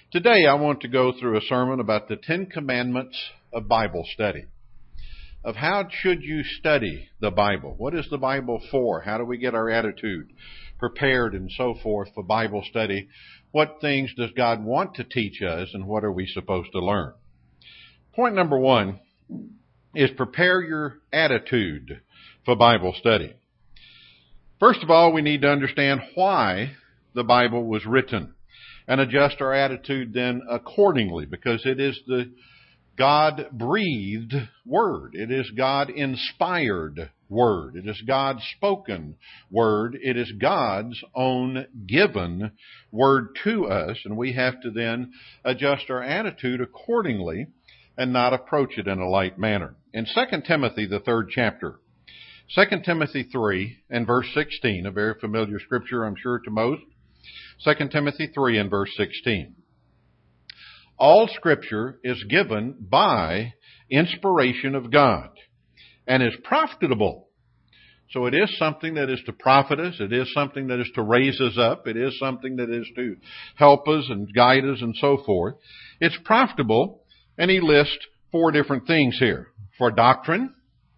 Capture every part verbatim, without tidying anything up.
Today I want to go through a sermon about the Ten Commandments of Bible study. Of how should you study the Bible? What is the Bible for? How do we get our attitude prepared and so forth for Bible study? What things does God want to teach us and what are we supposed to learn? Point number one is prepare your attitude for Bible study. First of all, we need to understand why the Bible was written and adjust our attitude then accordingly, because it is the God-breathed Word. It is God-inspired Word. It is God-spoken Word. It is God's own given Word to us, and we have to then adjust our attitude accordingly and not approach it in a light manner. In Second Timothy, the third chapter, Second Timothy three and verse sixteen, a very familiar scripture, I'm sure, to most. Second Timothy three and verse sixteen. All Scripture is given by inspiration of God and is profitable. So it is something that is to profit us. It is something that is to raise us up. It is something that is to help us and guide us and so forth. It's profitable, and he lists four different things here. For doctrine,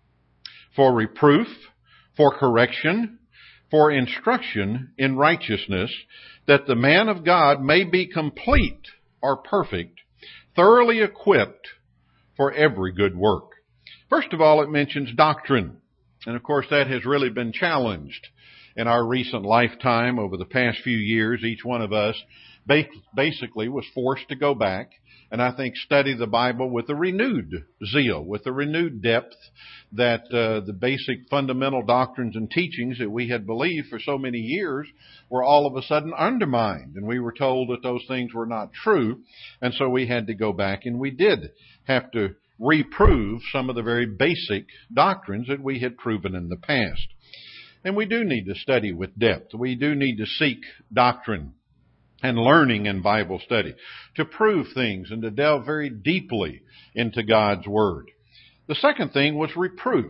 for reproof, for correction, for instruction in righteousness, that the man of God may be complete or perfect, thoroughly equipped for every good work. First of all, it mentions doctrine. And of course, that has really been challenged in our recent lifetime over the past few years. Each one of us basically was forced to go back and I think study the Bible with a renewed zeal, with a renewed depth, that uh, the basic fundamental doctrines and teachings that we had believed for so many years were all of a sudden undermined. And we were told that those things were not true. And so we had to go back and we did have to reprove some of the very basic doctrines that we had proven in the past. And we do need to study with depth. We do need to seek doctrine and learning in Bible study, to prove things and to delve very deeply into God's Word. The second thing was reproof.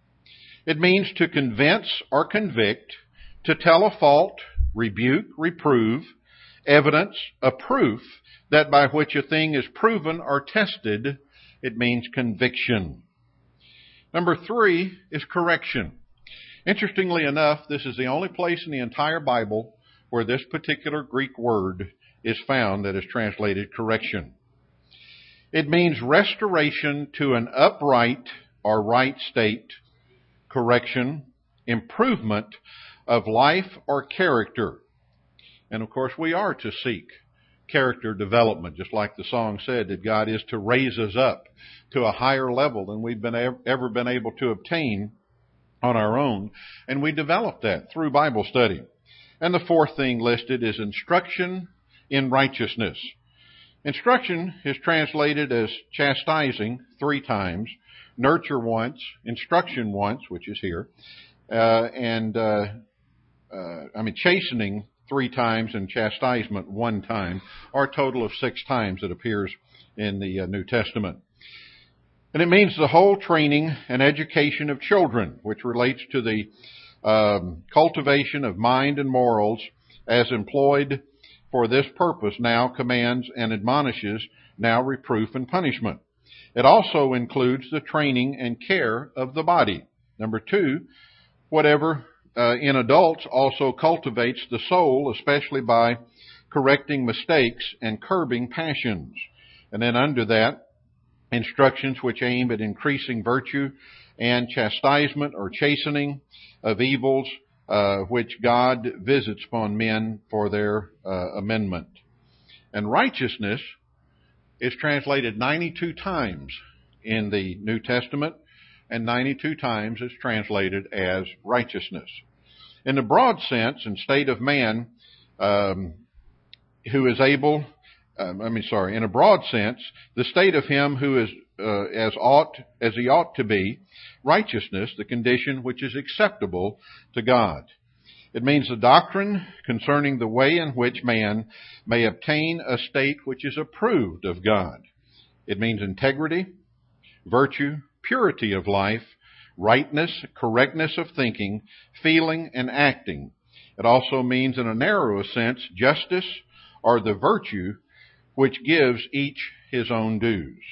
It means to convince or convict, to tell a fault, rebuke, reprove, evidence, a proof that by which a thing is proven or tested. It means conviction. Number three is correction. Interestingly enough, this is the only place in the entire Bible where this particular Greek word is found that is translated correction. It means restoration to an upright or right state, correction, improvement of life or character. And of course, we are to seek character development, just like the song said, that God is to raise us up to a higher level than we've been ever been able to obtain on our own. And we develop that through Bible study. And the fourth thing listed is instruction in righteousness. Instruction is translated as chastising three times, nurture once, instruction once, which is here, uh, and, uh, uh, I mean, chastening three times and chastisement one time, or a total of six times it appears in the uh, New Testament. And it means the whole training and education of children, which relates to the Um, cultivation of mind and morals as employed for this purpose, now commands and admonishes, now reproof and punishment. It also includes the training and care of the body. Number two, whatever uh, in adults also cultivates the soul, especially by correcting mistakes and curbing passions. And then under that, instructions which aim at increasing virtue and chastisement or chastening of evils uh, which God visits upon men for their uh, amendment. And righteousness is translated ninety-two times in the New Testament, and ninety-two times is translated as righteousness. In the broad sense and state of man um, who is able, um, I mean, sorry, in a broad sense, the state of him who is uh, as ought as he ought to be, righteousness, the condition which is acceptable to God. It means the doctrine concerning the way in which man may obtain a state which is approved of God. It means integrity, virtue, purity of life, rightness, correctness of thinking, feeling, and acting. It also means, in a narrower sense, justice or the virtue which gives each his own dues.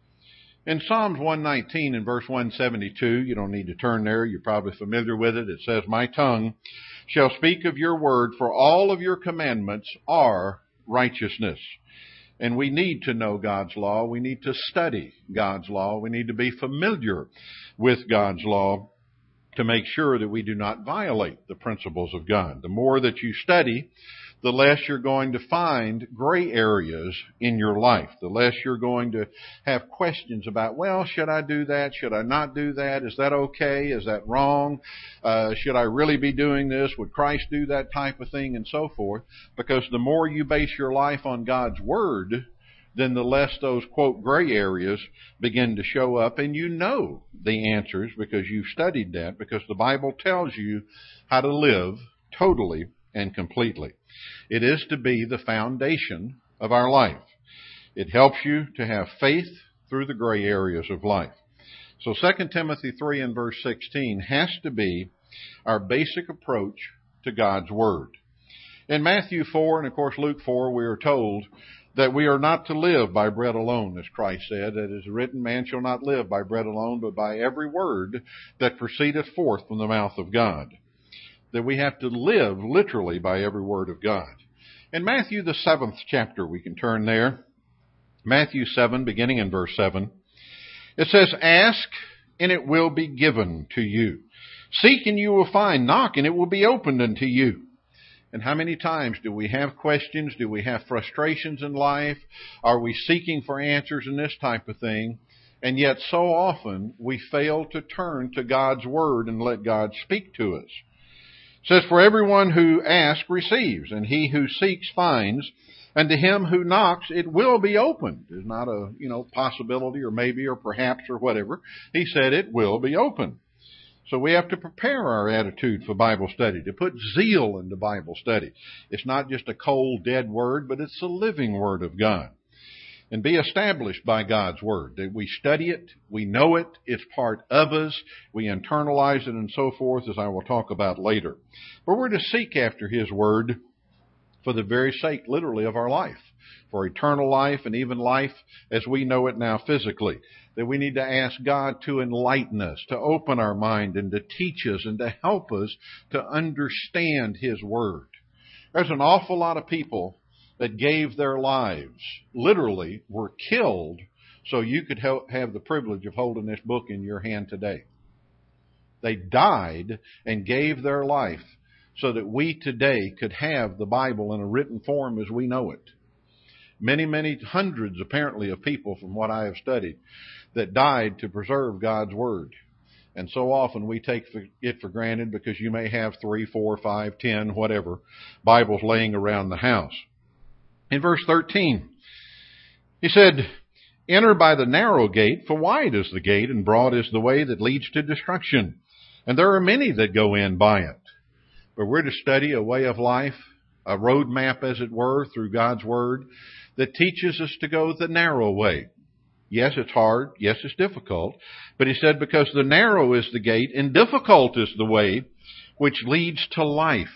In Psalms one nineteen and verse one seventy-two, you don't need to turn there, you're probably familiar with it. It says, "My tongue shall speak of your word, for all of your commandments are righteousness." And we need to know God's law. We need to study God's law. We need to be familiar with God's law to make sure that we do not violate the principles of God. The more that you study, the less you're going to find gray areas in your life. The less you're going to have questions about, well, should I do that? Should I not do that? Is that okay? Is that wrong? Uh, should I really be doing this? Would Christ do that type of thing? And so forth. Because the more you base your life on God's Word, then the less those, quote, gray areas begin to show up. And you know the answers because you've studied that, because the Bible tells you how to live totally and completely. It is to be the foundation of our life. It helps you to have faith through the gray areas of life. So Second Timothy three and verse sixteen has to be our basic approach to God's Word. In Matthew four and of course Luke four, we are told that we are not to live by bread alone, as Christ said. It is written, "Man shall not live by bread alone, but by every word that proceedeth forth from the mouth of God." That we have to live literally by every word of God. In Matthew, the seventh chapter, we can turn there. Matthew seven, beginning in verse seven. It says, "Ask, and it will be given to you. Seek, and you will find. Knock, and it will be opened unto you." And how many times do we have questions? Do we have frustrations in life? Are we seeking for answers and this type of thing? And yet so often we fail to turn to God's Word and let God speak to us. It says, "For everyone who asks receives, and he who seeks finds, and to him who knocks it will be opened." There's not a, you know, possibility or maybe or perhaps or whatever. He said it will be opened. So we have to prepare our attitude for Bible study, to put zeal into Bible study. It's not just a cold, dead word, but it's the living Word of God. And be established by God's Word, that we study it, we know it, it's part of us, we internalize it and so forth, as I will talk about later. But we're to seek after His Word for the very sake, literally, of our life, for eternal life and even life as we know it now physically. That we need to ask God to enlighten us, to open our mind and to teach us and to help us to understand His Word. There's an awful lot of people that gave their lives, literally were killed, so you could have the privilege of holding this book in your hand today. They died and gave their life so that we today could have the Bible in a written form as we know it. Many, many hundreds, apparently, of people, from what I have studied, that died to preserve God's Word. And so often we take it for granted because you may have three, four, five, ten, whatever, Bibles laying around the house. In verse thirteen, he said, "Enter by the narrow gate, for wide is the gate, and broad is the way that leads to destruction. And there are many that go in by it." But we're to study a way of life, a roadmap, as it were, through God's Word, that teaches us to go the narrow way. Yes, it's hard. Yes, it's difficult. But he said, because the narrow is the gate, and difficult is the way which leads to life.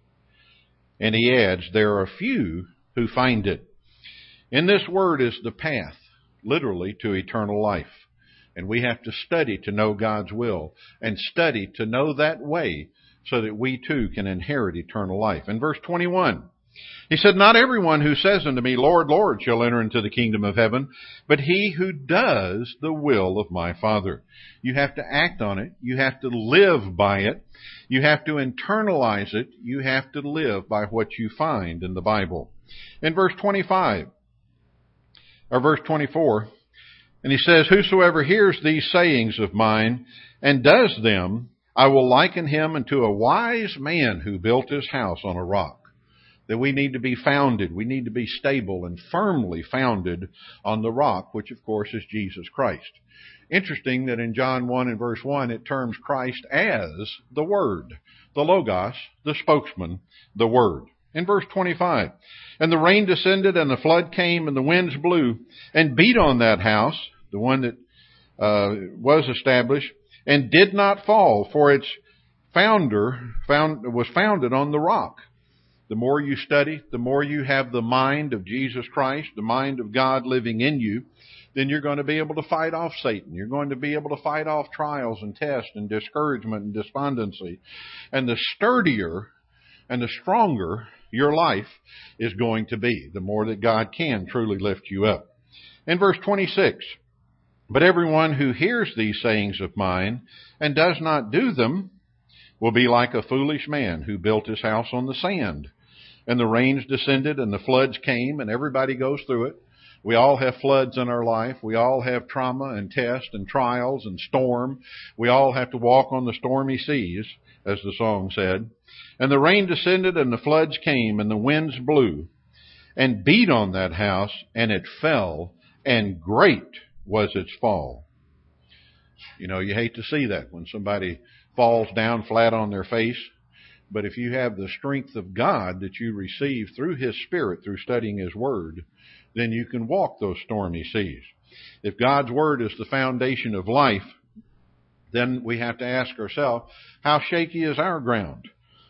And he adds, there are few who find it. In this word is the path, literally, to eternal life. And we have to study to know God's will, and study to know that way so that we too can inherit eternal life. In verse twenty-one, he said, "Not everyone who says unto me, Lord, Lord, shall enter into the kingdom of heaven, but he who does the will of my Father." You have to act on it. You have to live by it. You have to internalize it. You have to live by what you find in the Bible. In verse twenty-five, or verse twenty-four, and he says, "Whosoever hears these sayings of mine and does them, I will liken him unto a wise man who built his house on a rock." That we need to be founded. We need to be stable and firmly founded on the rock, which of course is Jesus Christ. Interesting that in John one and verse one, it terms Christ as the Word, the Logos, the spokesman, the Word. In verse twenty-five, "And the rain descended, and the flood came, and the winds blew, and beat on that house," the one that uh, was established, "and did not fall, for its founder found, was founded on the rock." the more you study, the more you have the mind of Jesus Christ, the mind of God living in you, then you're going to be able to fight off Satan. You're going to be able to fight off trials and tests and discouragement and despondency. And the sturdier and the stronger your life is going to be, the more that God can truly lift you up. In verse twenty-six, but everyone who hears these sayings of mine and does not do them will be like a foolish man who built his house on the sand. And the rains descended and the floods came, and everybody goes through it. We all have floods in our life. We all have trauma and test and trials and storm. We all have to walk on the stormy seas, as the song said. And the rain descended and the floods came and the winds blew and beat on that house, and it fell, and great was its fall. You know, you hate to see that when somebody falls down flat on their face. But if you have the strength of God that you receive through His Spirit, through studying His Word, then you can walk those stormy seas. If God's Word is the foundation of life, then we have to ask ourselves, how shaky is our ground?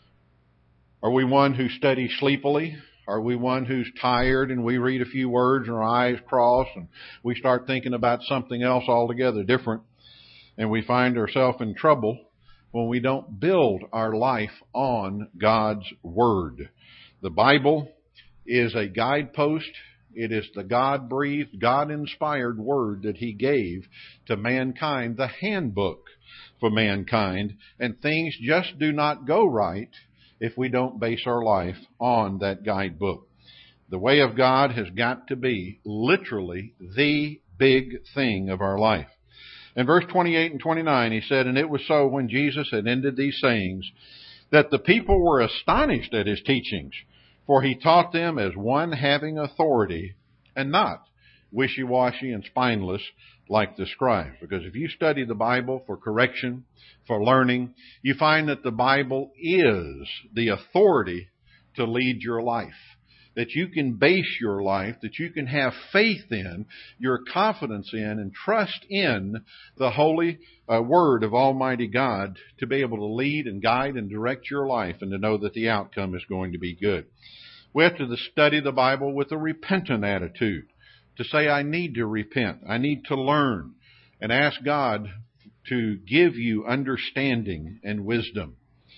Are we one who studies sleepily? Are we one who's tired and we read a few words and our eyes cross and we start thinking about something else altogether different, and we find ourselves in trouble when we don't build our life on God's Word? The Bible is a guidepost. It is the God-breathed, God-inspired Word that He gave to mankind, the handbook for mankind, and things just do not go right if we don't base our life on that guidebook. The way of God has got to be literally the big thing of our life. In verse twenty-eight and twenty-nine, he said, and it was so when Jesus had ended these sayings that the people were astonished at His teachings, for He taught them as one having authority and not wishy-washy and spineless like the scribes. Because if you study the Bible for correction, for learning, you find that the Bible is the authority to lead your life. That you can base your life, that you can have faith in, your confidence in, and trust in the holy uh, Word of Almighty God to be able to lead and guide and direct your life and to know that the outcome is going to be good. We have to study the Bible with a repentant attitude, to say, I need to repent, I need to learn, and ask God to give you understanding and wisdom.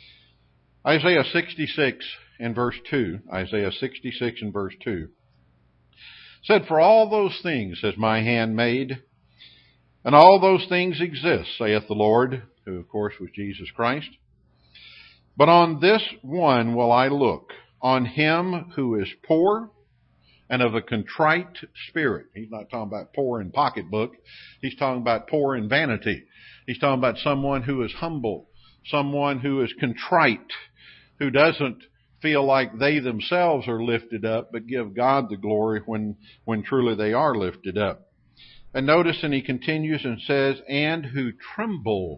Isaiah sixty-six and verse two, Isaiah sixty-six and verse two, said, for all those things has my hand made, and all those things exist, saith the Lord, who of course was Jesus Christ. But on this one will I look, on him who is poor and of a contrite spirit. He's not talking about poor in pocketbook. He's talking about poor in vanity. He's talking about someone who is humble, someone who is contrite, who doesn't feel like they themselves are lifted up, but give God the glory when, when truly they are lifted up. And notice, and he continues and says, and who trembles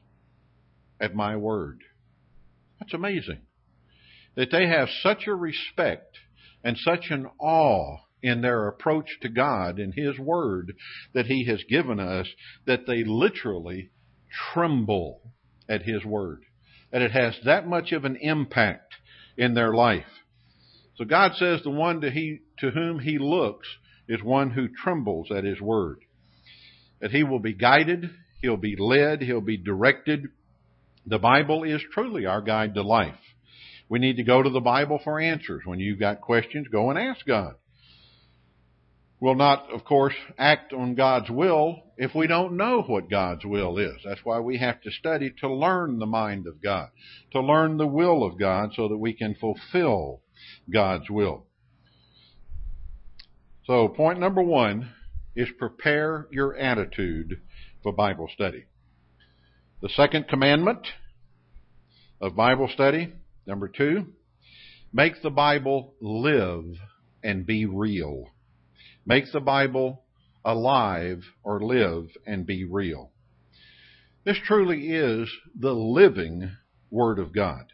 at my word. That's amazing. That they have such a respect and such an awe in their approach to God and His Word that He has given us, that they literally tremble at His Word. And it has that much of an impact in their life. So God says the one to, he, to whom He looks is one who trembles at His Word. That he will be guided, he'll be led, he'll be directed. The Bible is truly our guide to life. We need to go to the Bible for answers. When you've got questions, go and ask God. We'll not, of course, act on God's will if we don't know what God's will is. That's why we have to study to learn the mind of God, to learn the will of God so that we can fulfill God's will. So point number one is prepare your attitude for Bible study. The second commandment of Bible study, number two, make the Bible live and be real. Make the Bible alive or live and be real. This truly is the living Word of God.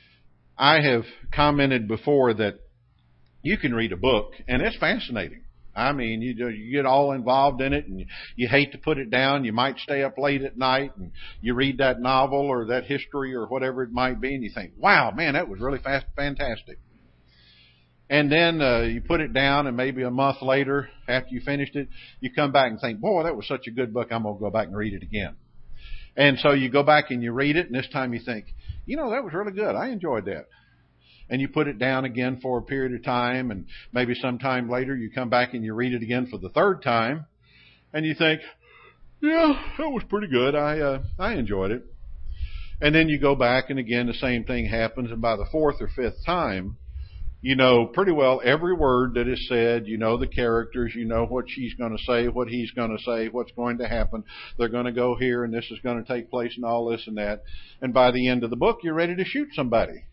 I have commented before that you can read a book and it's fascinating. I mean, you do, you get all involved in it, and you, you hate to put it down. You might stay up late at night, and you read that novel or that history or whatever it might be, and you think, wow, man, that was really fast, fantastic. And then uh, you put it down, and maybe a month later, after you finished it, you come back and think, boy, that was such a good book, I'm going to go back and read it again. And so you go back and you read it, and this time you think, you know, that was really good. I enjoyed that. And you put it down again for a period of time, and maybe sometime later you come back and you read it again for the third time, and you think, yeah, that was pretty good. I uh, I enjoyed it. And then you go back, and again the same thing happens, and by the fourth or fifth time, you know pretty well every word that is said. You know the characters. You know what she's going to say, what he's going to say, what's going to happen. They're going to go here, and this is going to take place, and all this and that. And by the end of the book, you're ready to shoot somebody.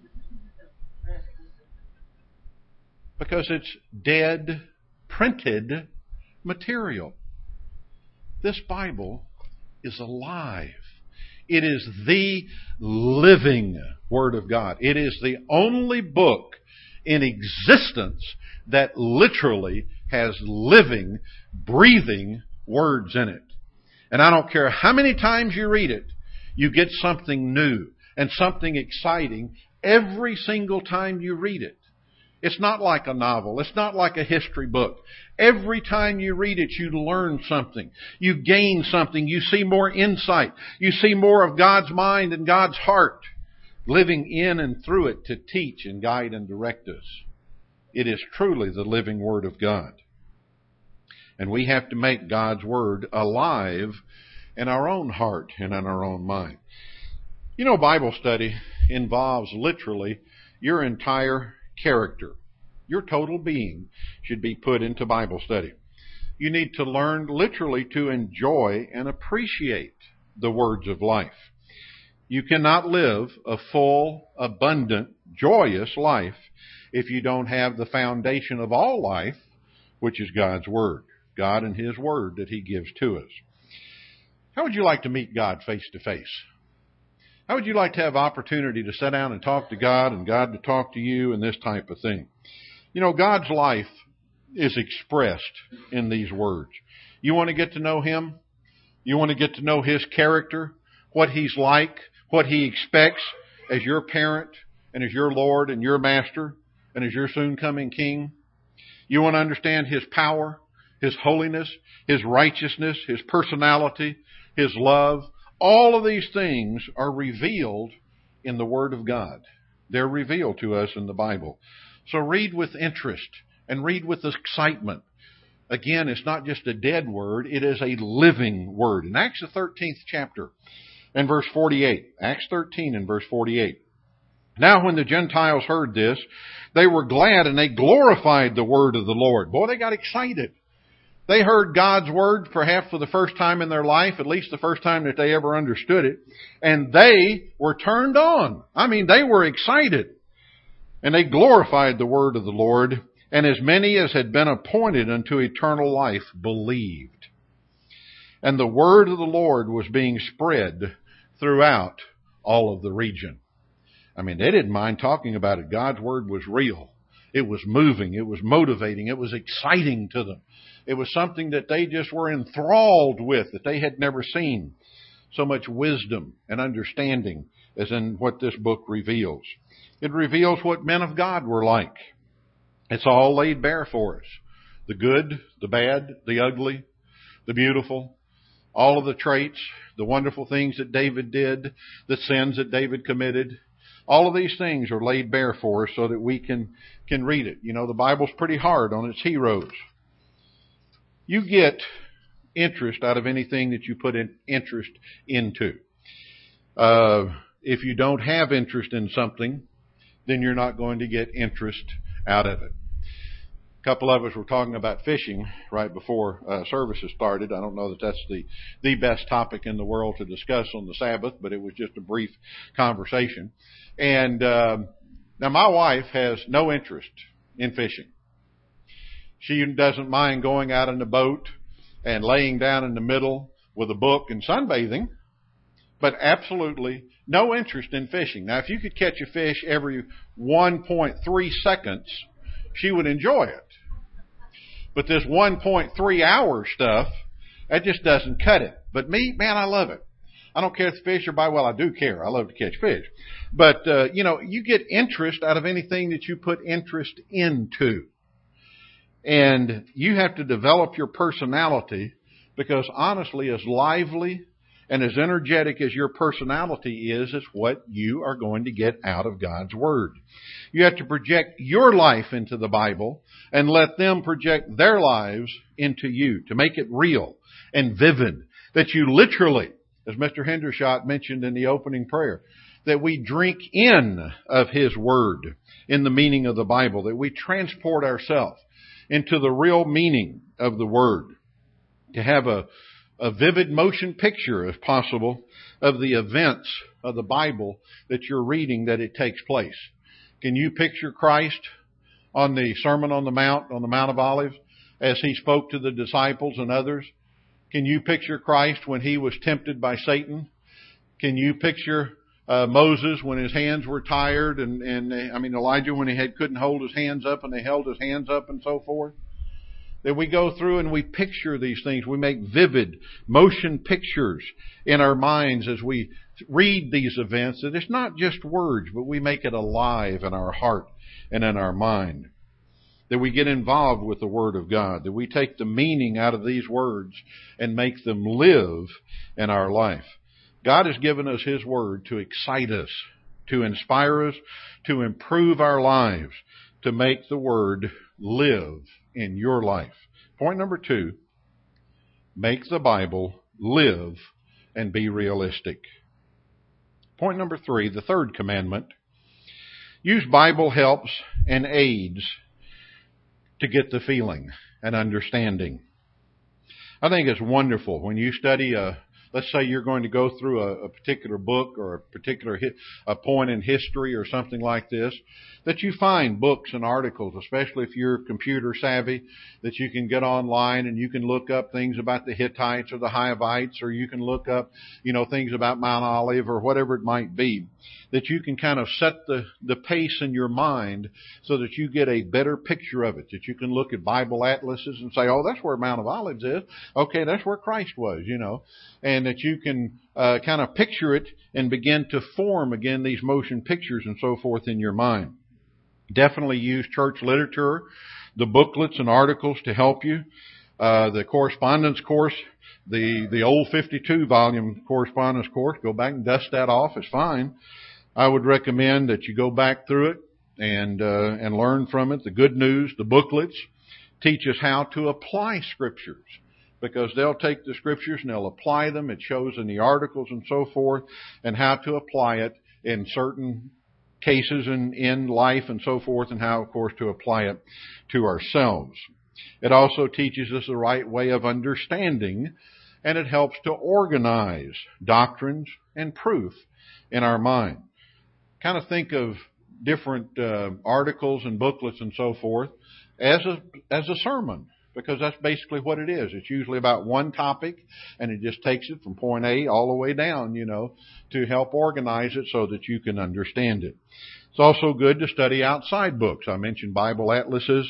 Because it's dead, printed material. This Bible is alive. It is the living Word of God. It is the only book in existence that literally has living, breathing words in it. And I don't care how many times you read it, you get something new and something exciting every single time you read it. It's not like a novel. It's not like a history book. Every time you read it, you learn something. You gain something. You see more insight. You see more of God's mind and God's heart living in and through it to teach and guide and direct us. It is truly the living Word of God. And we have to make God's Word alive in our own heart and in our own mind. You know, Bible study involves literally your entire character. Your total being should be put into Bible study. You need to learn literally to enjoy and appreciate the words of life. You cannot live a full, abundant, joyous life if you don't have the foundation of all life, which is God's Word. God and His Word that He gives to us. How would you like to meet God face to face? How would you like to have opportunity to sit down and talk to God and God to talk to you and this type of thing? You know, God's life is expressed in these words. You want to get to know Him? You want to get to know His character, what He's like, what He expects as your parent and as your Lord and your Master and as your soon coming King? You want to understand His power, His holiness, His righteousness, His personality, His love? All of these things are revealed in the Word of God. They're revealed to us in the Bible. So read with interest and read with excitement. Again, it's not just a dead word. It is a living word. In Acts the thirteenth chapter and verse forty-eight. Acts thirteen and verse forty-eight. Now when the Gentiles heard this, they were glad and they glorified the word of the Lord. Boy, they got excited. They heard God's Word perhaps for the first time in their life, at least the first time that they ever understood it. And they were turned on. I mean, they were excited. And they glorified the Word of the Lord. And as many as had been appointed unto eternal life believed. And the Word of the Lord was being spread throughout all of the region. I mean, they didn't mind talking about it. God's Word was real. It was moving. It was motivating. It was exciting to them. It was something that they just were enthralled with, that they had never seen. So much wisdom and understanding as in what this book reveals. It reveals what men of God were like. It's all laid bare for us. The good, the bad, the ugly, the beautiful, all of the traits, the wonderful things that David did, the sins that David committed. All of these things are laid bare for us so that we can, can read it. You know, the Bible's pretty hard on its heroes. You get interest out of anything that you put in interest into. Uh, if you don't have interest in something, then you're not going to get interest out of it. A couple of us were talking about fishing right before uh, services started. I don't know that that's the, the best topic in the world to discuss on the Sabbath, but it was just a brief conversation. And uh, now my wife has no interest in fishing. She doesn't mind going out in the boat and laying down in the middle with a book and sunbathing, but absolutely no interest in fishing. Now, if you could catch a fish every one point three seconds, she would enjoy it. But this one point three hour stuff, that just doesn't cut it. But me, man, I love it. I don't care if the fish are by, well, I do care. I love to catch fish. But, uh, you know, you get interest out of anything that you put interest into. And you have to develop your personality, because honestly, as lively and as energetic as your personality is, is what you are going to get out of God's Word. You have to project your life into the Bible and let them project their lives into you to make it real and vivid, that you literally, as Mister Hendershot mentioned in the opening prayer, that we drink in of His Word in the meaning of the Bible, that we transport ourselves into the real meaning of the Word, to have a, a vivid motion picture, if possible, of the events of the Bible that you're reading, that it takes place. Can you picture Christ on the Sermon on the Mount, on the Mount of Olives, as He spoke to the disciples and others? Can you picture Christ when He was tempted by Satan? Can you picture uh, Moses when his hands were tired, and, and I mean Elijah when he had, couldn't hold his hands up and they held his hands up and so forth? That we go through and we picture these things. We make vivid motion pictures in our minds as we read these events. That it's not just words, but we make it alive in our heart and in our mind. That we get involved with the Word of God. That we take the meaning out of these words and make them live in our life. God has given us His Word to excite us, to inspire us, to improve our lives, to make the Word live in your life. Point number two, make the Bible live and be realistic. Point number three, the third commandment, use Bible helps and aids to get the feeling and understanding. I think it's wonderful when you study a, let's say you're going to go through a, a particular book or a particular hit, a point in history or something like this, that you find books and articles, especially if you're computer savvy, that you can get online and you can look up things about the Hittites or the Hivites, or you can look up, you know, things about Mount Olive or whatever it might be, that you can kind of set the, the pace in your mind so that you get a better picture of it, that you can look at Bible atlases and say, oh, that's where Mount of Olives is. Okay, that's where Christ was, you know, and that you can uh, kind of picture it and begin to form again these motion pictures and so forth in your mind. Definitely use church literature, the booklets and articles to help you. Uh, the correspondence course, the, the old fifty-two volume correspondence course, go back and dust that off. It's fine. I would recommend that you go back through it and, uh, and learn from it. The good news, the booklets teach us how to apply scriptures, because they'll take the scriptures and they'll apply them. It shows in the articles and so forth, and how to apply it in certain cases in, in life and so forth, and how, of course, to apply it to ourselves. It also teaches us the right way of understanding, and it helps to organize doctrines and proof in our mind. Kind of think of different uh, articles and booklets and so forth as a as a sermon, because that's basically what it is. It's usually about one topic, and it just takes it from point A all the way down, you know, to help organize it so that you can understand it. It's also good to study outside books. I mentioned Bible atlases,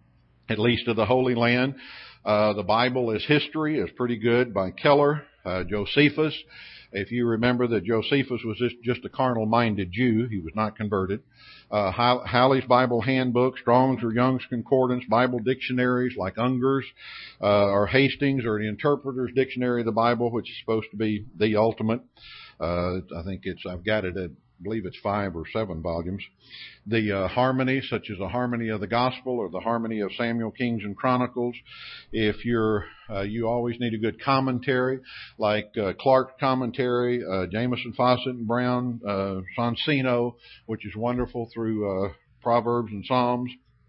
at least of the Holy Land. Uh, the Bible is History is pretty good by Keller, uh, Josephus. If you remember that Josephus was just, just a carnal-minded Jew, he was not converted. Uh, Halley's Bible Handbook, Strong's or Young's Concordance, Bible dictionaries like Unger's uh, or Hastings, or the Interpreter's Dictionary of the Bible, which is supposed to be the ultimate. Uh, I think it's, I've got it at, I believe it's five or seven volumes. The uh, harmonies, such as the Harmony of the Gospel or the Harmony of Samuel, Kings, and Chronicles. If you're, uh, you always need a good commentary, like uh, Clark's commentary, uh, Jamieson, Fawcett, and Brown, uh, Sonsino, which is wonderful, through uh, Proverbs and Psalms.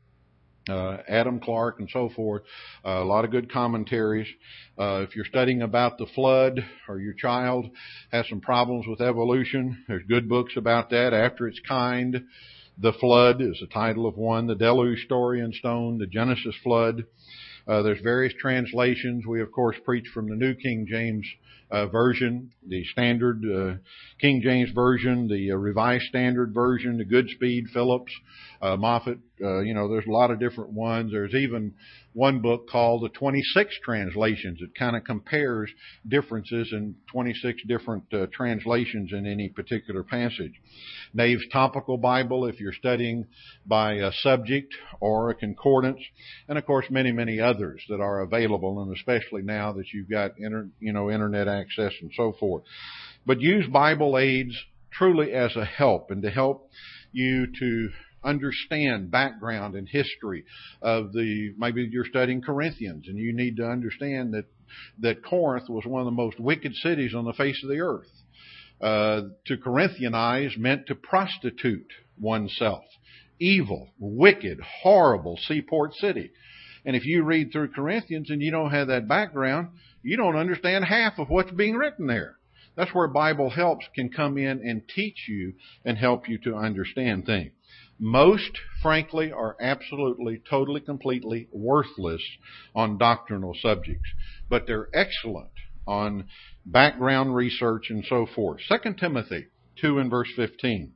Uh, Adam Clark and so forth. Uh, a lot of good commentaries. Uh, if you're studying about the flood, or your child has some problems with evolution, there's good books about that. After Its Kind, The Flood is the title of one. The Deluge Story in Stone, The Genesis Flood. Uh, there's various translations. We, of course, preach from the New King James uh, Version, the Standard uh, King James Version, the uh, Revised Standard Version, the Goodspeed, Phillips, uh, Moffat. Uh, you know, there's a lot of different ones. There's even one book called the twenty-six Translations. It kind of compares differences in twenty-six different uh, translations in any particular passage. Nave's Topical Bible, if you're studying by a subject or a concordance, and of course many, many others that are available, and especially now that you've got inter, you know, internet access and so forth. But use Bible aids truly as a help, and to help you to understand background and history of the, maybe you're studying Corinthians and you need to understand that, that Corinth was one of the most wicked cities on the face of the earth. Uh, to Corinthianize meant to prostitute oneself. Evil, wicked, horrible seaport city. And if you read through Corinthians and you don't have that background, you don't understand half of what's being written there. That's where Bible Helps can come in and teach you and help you to understand things. Most, frankly, are absolutely, totally, completely worthless on doctrinal subjects, but they're excellent on background research and so forth. Second Timothy two and verse fifteen.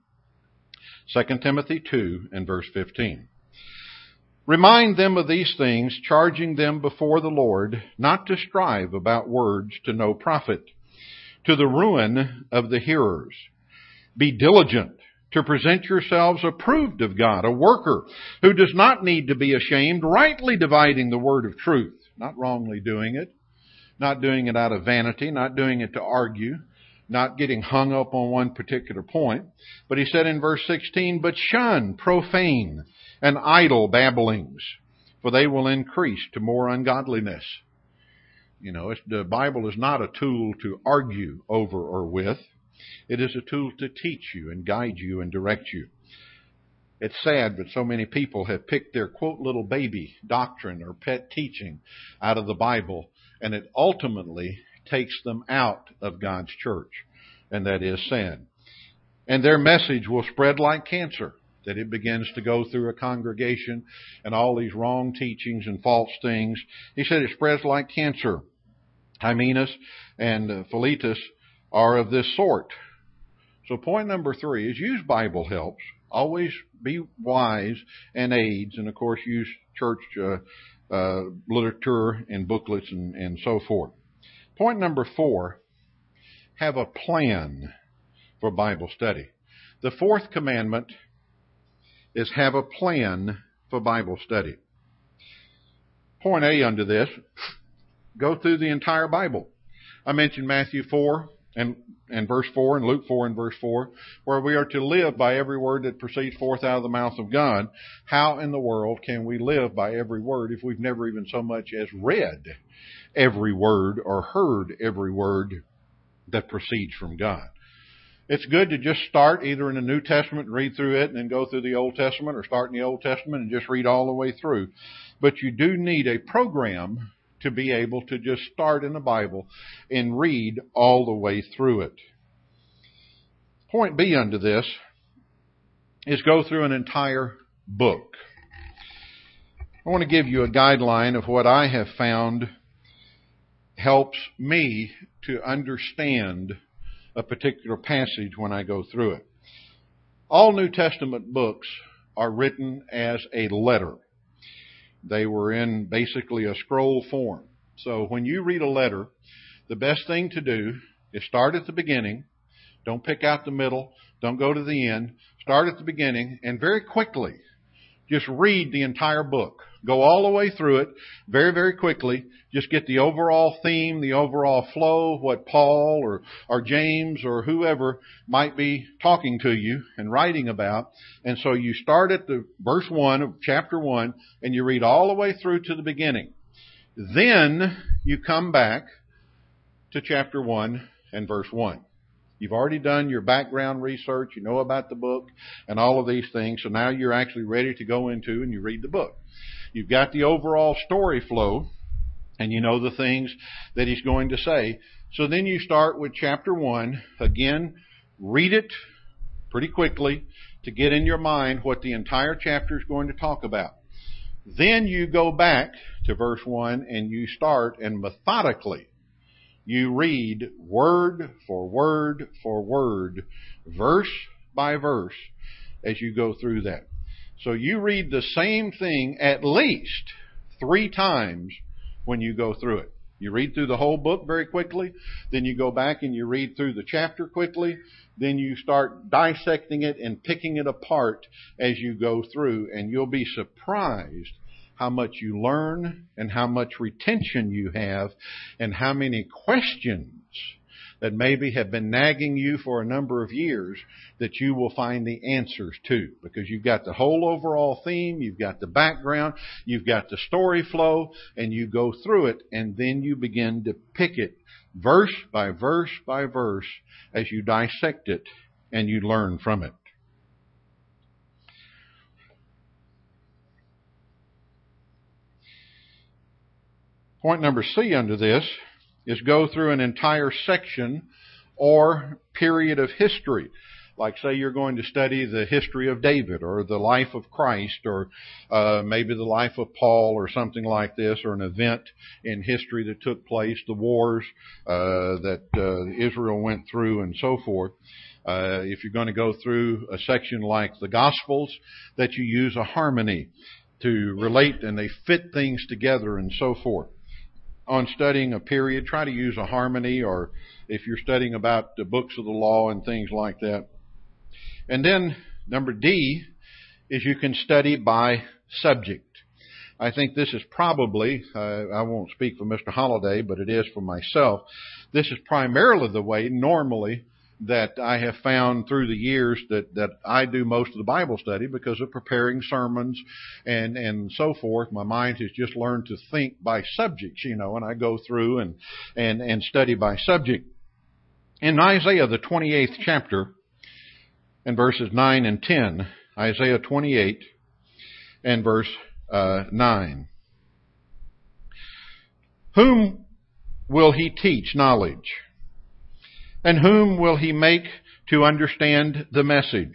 Second Timothy two and verse fifteen. Remind them of these things, charging them before the Lord not to strive about words to no profit, to the ruin of the hearers. Be diligent to present yourselves approved of God, a worker who does not need to be ashamed, rightly dividing the word of truth, not wrongly doing it, not doing it out of vanity, not doing it to argue, not getting hung up on one particular point. But he said in verse sixteen, but shun profane and idle babblings, for they will increase to more ungodliness. You know, it's, the Bible is not a tool to argue over or with. It is a tool to teach you and guide you and direct you. It's sad that so many people have picked their, quote, little baby doctrine or pet teaching out of the Bible, and it ultimately takes them out of God's church, and that is sin. And their message will spread like cancer, that it begins to go through a congregation and all these wrong teachings and false things. He said it spreads like cancer. Hymenaeus and Philetus are of this sort. So point number three is use Bible Helps. Always be wise and aids, and of course use church uh, uh, literature and booklets and, and so forth. Point number four, have a plan for Bible study. The fourth commandment is have a plan for Bible study. Point A under this, go through the entire Bible. I mentioned Matthew four and, and verse four and Luke four and verse four, where we are to live by every word that proceeds forth out of the mouth of God. How in the world can we live by every word if we've never even so much as read every word or heard every word that proceeds from God? It's good to just start either in the New Testament and read through it and then go through the Old Testament, or start in the Old Testament and just read all the way through. But you do need a program to be able to just start in the Bible and read all the way through it. Point B under this is go through an entire book. I want to give you a guideline of what I have found helps me to understand a particular passage when I go through it. All New Testament books are written as a letter. They were in basically a scroll form. So when you read a letter, the best thing to do is start at the beginning. Don't pick out the middle. Don't go to the end. Start at the beginning and very quickly just read the entire book. Go all the way through it very, very quickly. Just get the overall theme, the overall flow, what Paul or, or James or whoever might be talking to you and writing about. And so you start at the verse one of chapter one and you read all the way through to the beginning. Then you come back to chapter one and verse one. You've already done your background research. You know about the book and all of these things. So now you're actually ready to go into and you read the book. You've got the overall story flow and you know the things that he's going to say. So then you start with chapter one. Again, read it pretty quickly to get in your mind what the entire chapter is going to talk about. Then you go back to verse one and you start and methodically you read word for word for word, verse by verse as you go through that. So you read the same thing at least three times when you go through it. You read through the whole book very quickly, then you go back and you read through the chapter quickly, then you start dissecting it and picking it apart as you go through, and you'll be surprised how much you learn and how much retention you have and how many questions that maybe have been nagging you for a number of years that you will find the answers to, because you've got the whole overall theme, you've got the background, you've got the story flow, and you go through it, and then you begin to pick it verse by verse by verse as you dissect it and you learn from it. Point number C under this is go through an entire section or period of history. Like, say, you're going to study the history of David or the life of Christ or uh, maybe the life of Paul or something like this, or an event in history that took place, the wars uh, that uh, Israel went through and so forth. Uh, if you're going to go through a section like the Gospels, that you use a harmony to relate and they fit things together and so forth. On studying a period, try to use a harmony, or if you're studying about the books of the law and things like that. And then number D is you can study by subject. I think this is probably, uh, I won't speak for Mister Holliday, but it is for myself. This is primarily the way normally that I have found through the years that, that I do most of the Bible study, because of preparing sermons and, and so forth. My mind has just learned to think by subjects, you know, and I go through and, and, and study by subject. In Isaiah, the twenty-eighth chapter, and verses nine and ten, Isaiah twenty-eight and verse uh, nine. Whom will he teach knowledge? And whom will he make to understand the message?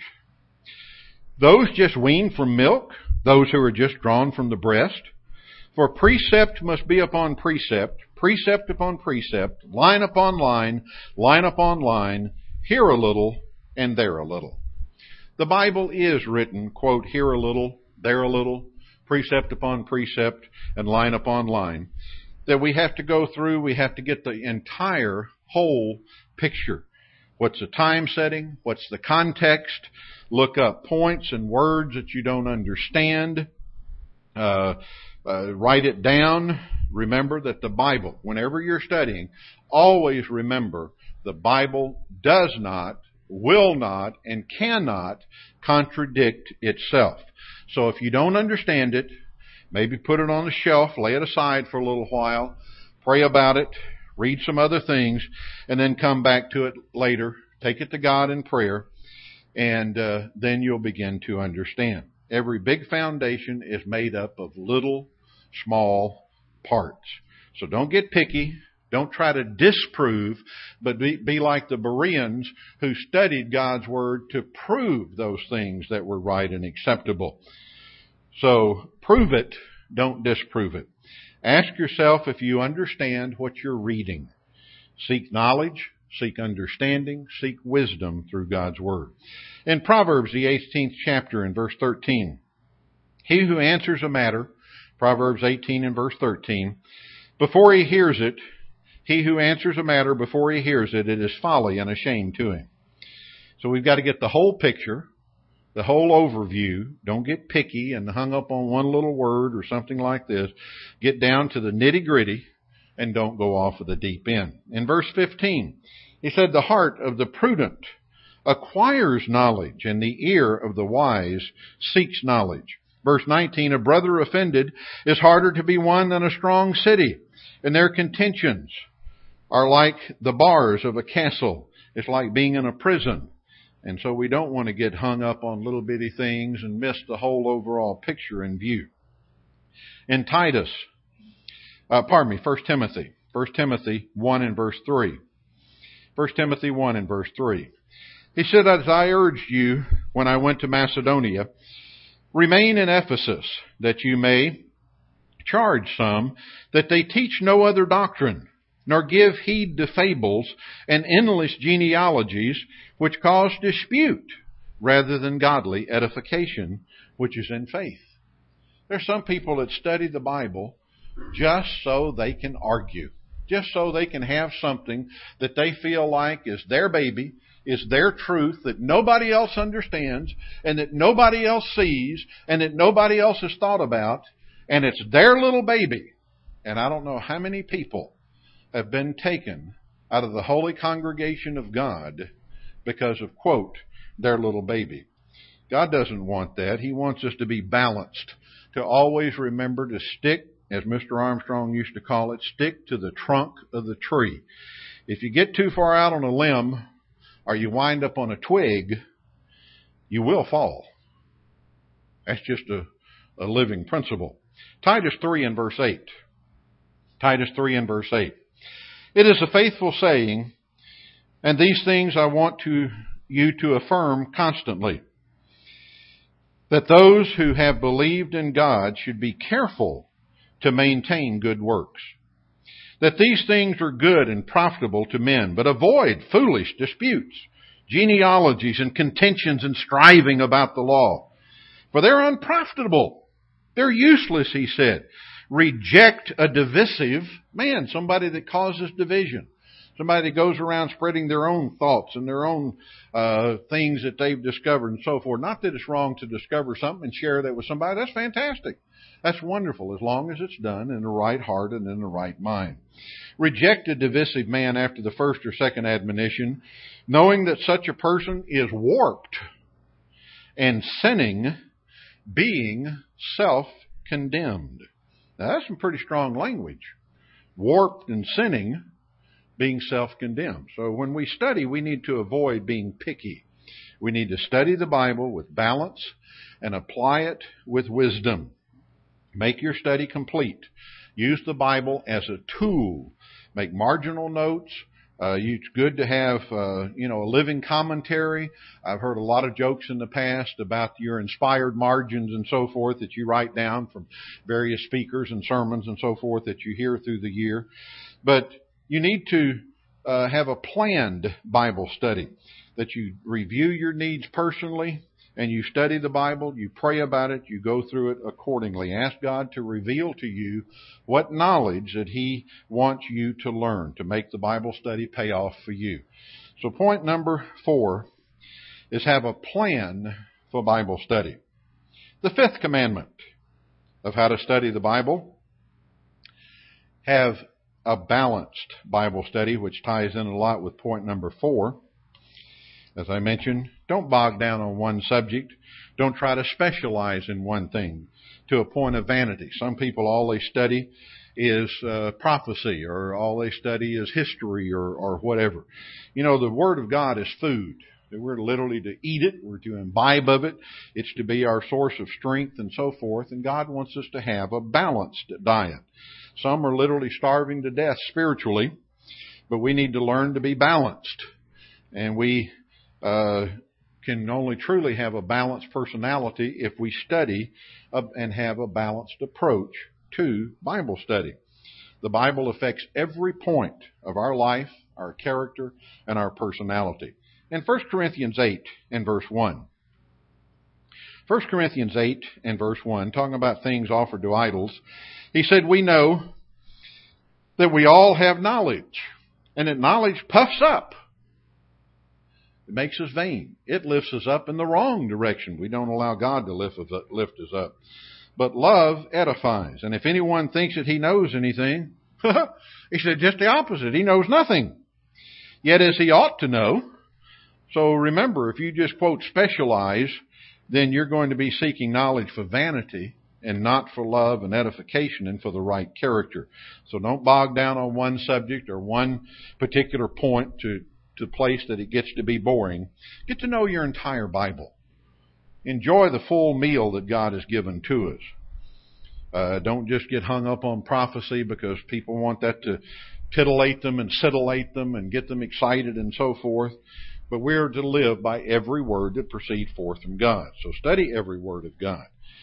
Those just weaned from milk, those who are just drawn from the breast? For precept must be upon precept, precept upon precept, line upon line, line upon line, here a little and there a little. The Bible is written, quote, here a little, there a little, precept upon precept, and line upon line. That we have to go through, we have to get the entire whole picture. What's the time setting? What's the context? Look up points and words that you don't understand. Uh, uh, write it down. Remember that the Bible, whenever you're studying, always remember the Bible does not, will not, and cannot contradict itself. So if you don't understand it, maybe put it on the shelf, lay it aside for a little while, pray about it, read some other things, and then come back to it later. Take it to God in prayer, and uh, then you'll begin to understand. Every big foundation is made up of little, small parts. So don't get picky. Don't try to disprove, but be, be like the Bereans who studied God's Word to prove those things that were right and acceptable. So prove it, don't disprove it. Ask yourself if you understand what you're reading. Seek knowledge, seek understanding, seek wisdom through God's Word. In Proverbs, the eighteenth chapter, in verse thirteen, he who answers a matter, Proverbs eighteen and verse thirteen, before he hears it, he who answers a matter before he hears it, it is folly and a shame to him. So we've got to get the whole picture, the whole overview. Don't get picky and hung up on one little word or something like this. Get down to the nitty-gritty and don't go off of the deep end. In verse fifteen, he said, the heart of the prudent acquires knowledge, and the ear of the wise seeks knowledge. Verse nineteen, a brother offended is harder to be won than a strong city, and their contentions are like the bars of a castle. It's like being in a prison. And so we don't want to get hung up on little bitty things and miss the whole overall picture in view. In Titus, uh, pardon me, First Timothy, First Timothy one and verse three. First Timothy one and verse three. He said, as I urged you when I went to Macedonia, Remain in Ephesus, that you may charge some that they teach no other doctrine, nor give heed to fables and endless genealogies, which cause dispute, rather than godly edification, which is in faith. There's some people that study the Bible just so they can argue, just so they can have something that they feel like is their baby, is their truth, that nobody else understands, and that nobody else sees, and that nobody else has thought about, and it's their little baby. And I don't know how many people have been taken out of the holy congregation of God because of, quote, their little baby. God doesn't want that. He wants us to be balanced, to always remember to stick, as Mister Armstrong used to call it, stick to the trunk of the tree. If you get too far out on a limb, or you wind up on a twig, you will fall. That's just a, a living principle. Titus three and verse eight. Titus three and verse eight. It is a faithful saying, and these things I want to you to affirm constantly, that those who have believed in God should be careful to maintain good works. That these things are good and profitable to men, but avoid foolish disputes, genealogies, and contentions and striving about the law. For they're unprofitable. They're useless, he said. Reject a divisive man, somebody that causes division. Somebody that goes around spreading their own thoughts and their own uh things that they've discovered and so forth. Not that it's wrong to discover something and share that with somebody. That's fantastic. That's wonderful, as long as it's done in the right heart and in the right mind. Reject a divisive man after the first or second admonition, knowing that such a person is warped and sinning, being self-condemned. Now, that's some pretty strong language. Warped and sinning, being self-condemned. So when we study, we need to avoid being picky. We need to study the Bible with balance and apply it with wisdom. Make your study complete. Use the Bible as a tool. Make marginal notes. Uh, it's good to have, uh, you know, a living commentary. I've heard a lot of jokes in the past about your inspired margins and so forth that you write down from various speakers and sermons and so forth that you hear through the year. But you need to uh, have a planned Bible study, that you review your needs personally and you study the Bible, you pray about it, you go through it accordingly. Ask God to reveal to you what knowledge that He wants you to learn to make the Bible study pay off for you. So point number four is have a plan for Bible study. The fifth commandment of how to study the Bible, have a balanced Bible study, which ties in a lot with point number four. As I mentioned, don't bog down on one subject. Don't try to specialize in one thing to a point of vanity. Some people, all they study is uh, prophecy, or all they study is history, or, or whatever. You know, the Word of God is food. We're literally to eat it. We're to imbibe of it. It's to be our source of strength and so forth. And God wants us to have a balanced diet. Some are literally starving to death spiritually, but we need to learn to be balanced. And we uh, can only truly have a balanced personality if we study and have a balanced approach to Bible study. The Bible affects every point of our life, our character, and our personality. In First Corinthians eight and verse one. First Corinthians eight and verse one, talking about things offered to idols, he said, we know that we all have knowledge, and that knowledge puffs up. It makes us vain. It lifts us up in the wrong direction. We don't allow God to lift us up. Lift us up. But love edifies. And if anyone thinks that he knows anything, he said just the opposite. He knows nothing. Yet as he ought to know. So remember, if you just, quote, specialize, then you're going to be seeking knowledge for vanity and not for love and edification and for the right character. So don't bog down on one subject or one particular point to, to place that it gets to be boring. Get to know your entire Bible. Enjoy the full meal that God has given to us. Uh, don't just get hung up on prophecy because people want that to titillate them and scintillate them and get them excited and so forth. But we are to live by every word that proceeds forth from God. So study every word of God.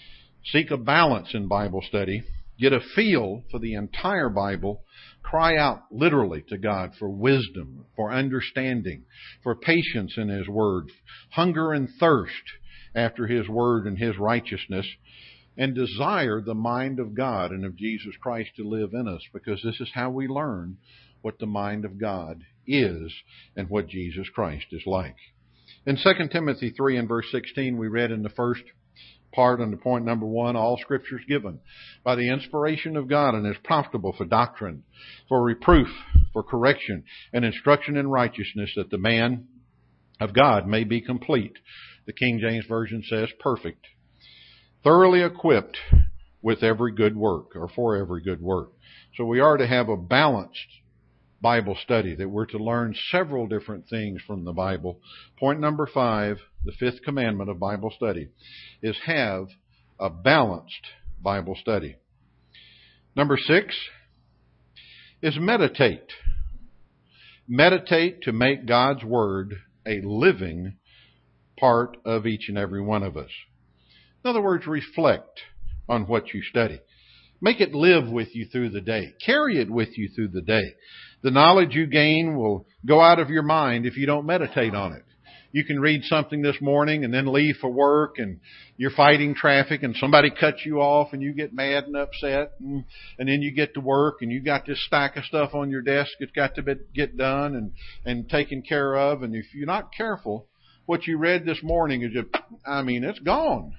Seek a balance in Bible study. Get a feel for the entire Bible. Cry out literally to God for wisdom, for understanding, for patience in His Word, hunger and thirst after His Word and His righteousness, and desire the mind of God and of Jesus Christ to live in us, because this is how we learn what the mind of God is and what Jesus Christ is like. In Second Timothy three and verse sixteen, we read in the first part under point number one, all Scripture is given by the inspiration of God and is profitable for doctrine, for reproof, for correction, and instruction in righteousness, that the man of God may be complete. The King James Version says perfect, thoroughly equipped with every good work, or for every good work. So we are to have a balanced Bible study, that we're to learn several different things from the Bible. Point number five, the fifth commandment of Bible study, is have a balanced Bible study. Number six is meditate. Meditate to make God's Word a living part of each and every one of us. In other words, reflect on what you study. Make it live with you through the day. Carry it with you through the day. The knowledge you gain will go out of your mind if you don't meditate on it. You can read something this morning and then leave for work, and you're fighting traffic and somebody cuts you off and you get mad and upset, and, and then you get to work and you got this stack of stuff on your desk that's got to be, get done and, and taken care of. And if you're not careful, what you read this morning is just, I mean, it's gone.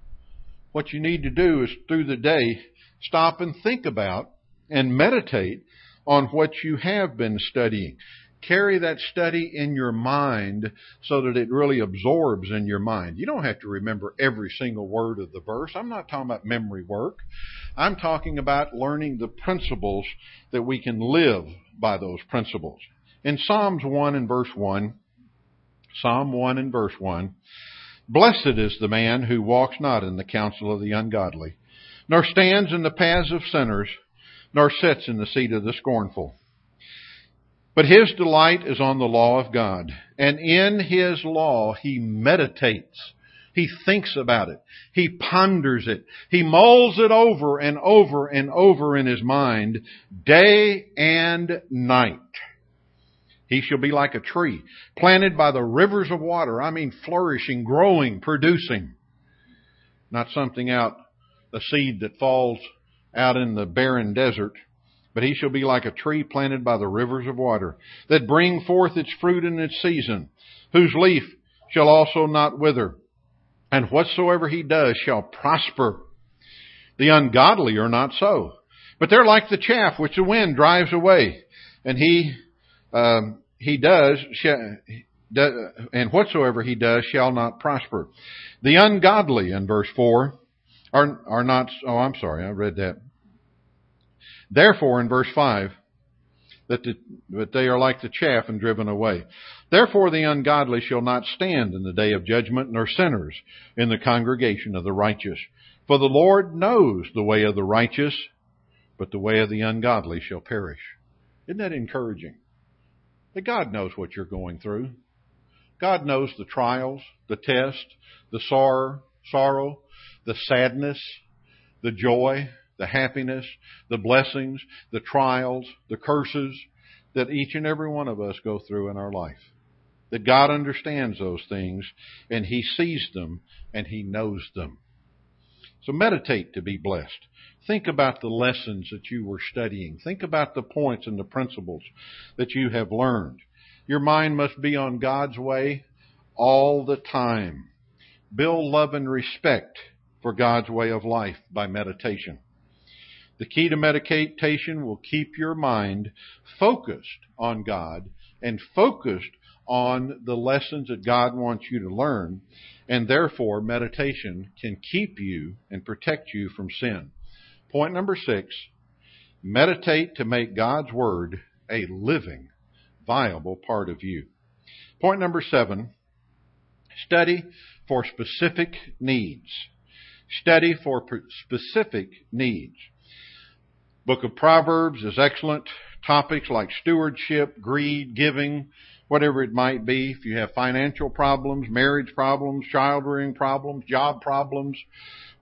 What you need to do is through the day, stop and think about and meditate on what you have been studying. Carry that study in your mind so that it really absorbs in your mind. You don't have to remember every single word of the verse. I'm not talking about memory work. I'm talking about learning the principles that we can live by those principles. In Psalms one and verse one, Psalm one and verse one, blessed is the man who walks not in the counsel of the ungodly, nor stands in the paths of sinners, nor sits in the seat of the scornful. But his delight is on the law of God, and in his law he meditates. He thinks about it. He ponders it. He mulls it over and over and over in his mind, day and night. He shall be like a tree planted by the rivers of water. I mean, flourishing, growing, producing. Not something out, a seed that falls out in the barren desert. But he shall be like a tree planted by the rivers of water, that bring forth its fruit in its season, whose leaf shall also not wither, and whatsoever he does shall prosper. The ungodly are not so, but they're like the chaff which the wind drives away, and he um, he does, and whatsoever he does shall not prosper. The ungodly, in verse four, are are not. Oh, I'm sorry, I read that. Therefore, in verse five, that, the, that they are like the chaff and driven away. Therefore the ungodly shall not stand in the day of judgment, nor sinners in the congregation of the righteous. For the Lord knows the way of the righteous, but the way of the ungodly shall perish. Isn't that encouraging? That God knows what you're going through. God knows the trials, the test, the sorrow, sorrow, the sadness, the joy, the happiness, the blessings, the trials, the curses that each and every one of us go through in our life. That God understands those things, and He sees them, and He knows them. So meditate to be blessed. Think about the lessons that you were studying. Think about the points and the principles that you have learned. Your mind must be on God's way all the time. Build love and respect for God's way of life by meditation. The key to meditation will keep your mind focused on God and focused on the lessons that God wants you to learn, and therefore meditation can keep you and protect you from sin. Point number six, meditate to make God's Word a living, viable part of you. Point number seven, study for specific needs. Study for specific needs. Book of Proverbs is excellent. Topics like stewardship, greed, giving, whatever it might be. If you have financial problems, marriage problems, child rearing problems, job problems,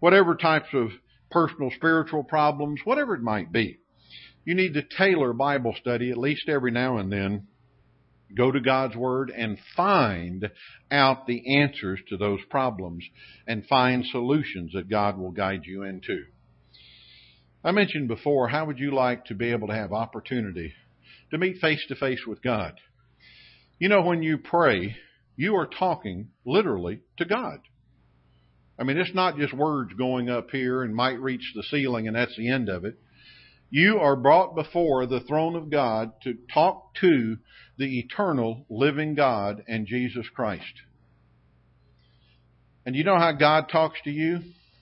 whatever types of personal spiritual problems, whatever it might be. You need to tailor Bible study at least every now and then. Go to God's Word and find out the answers to those problems and find solutions that God will guide you into. I mentioned before, how would you like to be able to have opportunity to meet face to face with God? You know, when you pray, you are talking literally to God. I mean, it's not just words going up here and might reach the ceiling and that's the end of it. You are brought before the throne of God to talk to the eternal living God and Jesus Christ. And you know how God talks to you?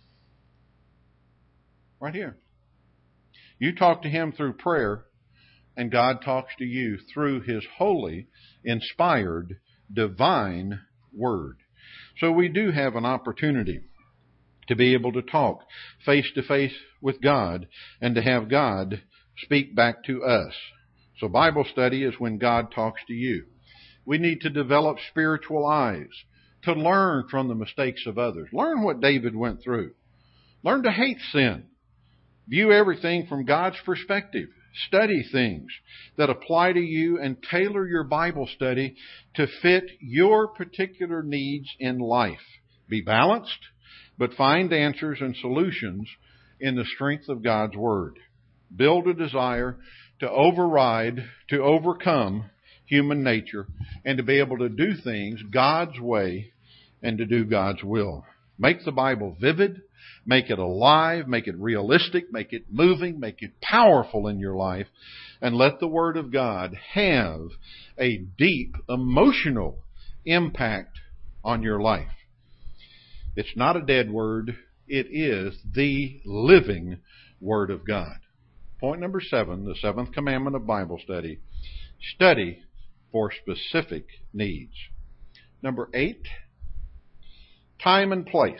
Right here. You talk to Him through prayer, and God talks to you through His holy, inspired, divine Word. So we do have an opportunity to be able to talk face to face with God and to have God speak back to us. So Bible study is when God talks to you. We need to develop spiritual eyes to learn from the mistakes of others. Learn what David went through. Learn to hate sin. View everything from God's perspective. Study things that apply to you and tailor your Bible study to fit your particular needs in life. Be balanced, but find answers and solutions in the strength of God's Word. Build a desire to override, to overcome human nature, and to be able to do things God's way and to do God's will. Make the Bible vivid, make it alive, make it realistic, make it moving, make it powerful in your life, and let the Word of God have a deep emotional impact on your life. It's not a dead word. It is the living Word of God. Point number seven, the seventh commandment of Bible study. Study for specific needs. Number eight, time and place.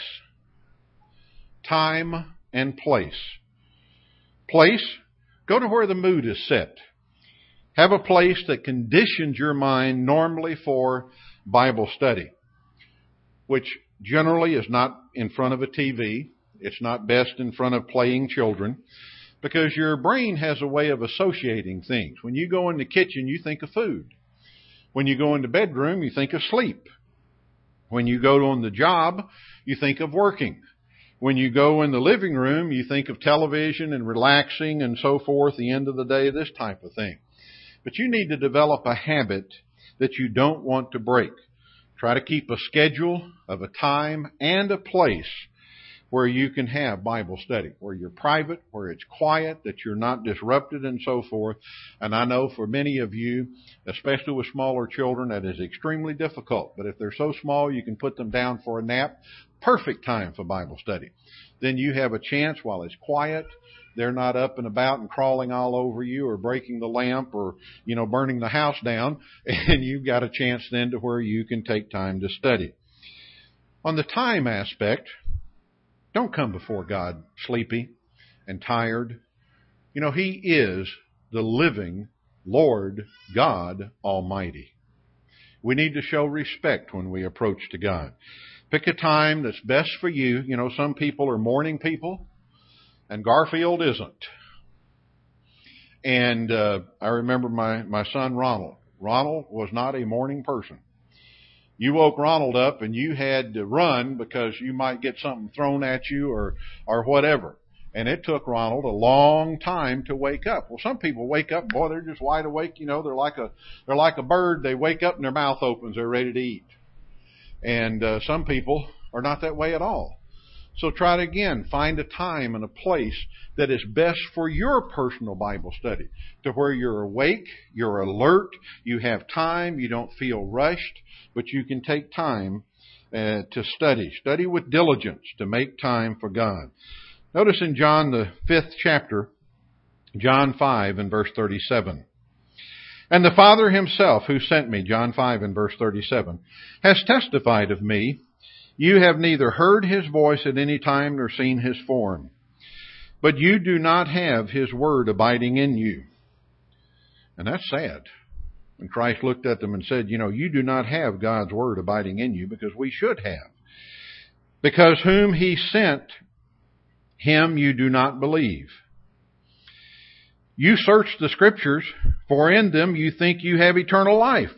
Time and place. Place, go to where the mood is set. Have a place that conditions your mind normally for Bible study, which generally is not in front of a T V. It's not best in front of playing children, because your brain has a way of associating things. When you go in the kitchen, you think of food. When you go in the bedroom, you think of sleep. When you go on the job, you think of working. When you go in the living room, you think of television and relaxing and so forth, the end of the day, this type of thing. But you need to develop a habit that you don't want to break. Try to keep a schedule of a time and a place where you can have Bible study, where you're private, where it's quiet, that you're not disrupted and so forth. And I know for many of you, especially with smaller children, that is extremely difficult. But if they're so small, you can put them down for a nap. Perfect time for Bible study. Then you have a chance while it's quiet. They're not up and about and crawling all over you or breaking the lamp or, you know, burning the house down. And you've got a chance then to where you can take time to study. On the time aspect, don't come before God sleepy and tired. You know, He is the living Lord God Almighty. We need to show respect when we approach to God. Pick a time that's best for you. You know, some people are morning people, and Garfield isn't. And uh, I remember my, my son Ronald. Ronald was not a morning person. You woke Ronald up and you had to run because you might get something thrown at you or, or whatever. And it took Ronald a long time to wake up. Well, some people wake up, boy, they're just wide awake. You know, they're like a, they're like a bird. They wake up and their mouth opens. They're ready to eat. And uh, some people are not that way at all. So try to, again, find a time and a place that is best for your personal Bible study, to where you're awake, you're alert, you have time, you don't feel rushed, but you can take time uh, to study. Study with diligence to make time for God. Notice in John, the fifth chapter, John five and verse thirty-seven. And the Father Himself who sent me, John five and verse thirty-seven, has testified of me. You have neither heard His voice at any time nor seen His form. But you do not have His word abiding in you. And that's sad. When Christ looked at them and said, you know, you do not have God's word abiding in you, because we should have. Because whom He sent, him you do not believe. You search the Scriptures, for in them you think you have eternal life.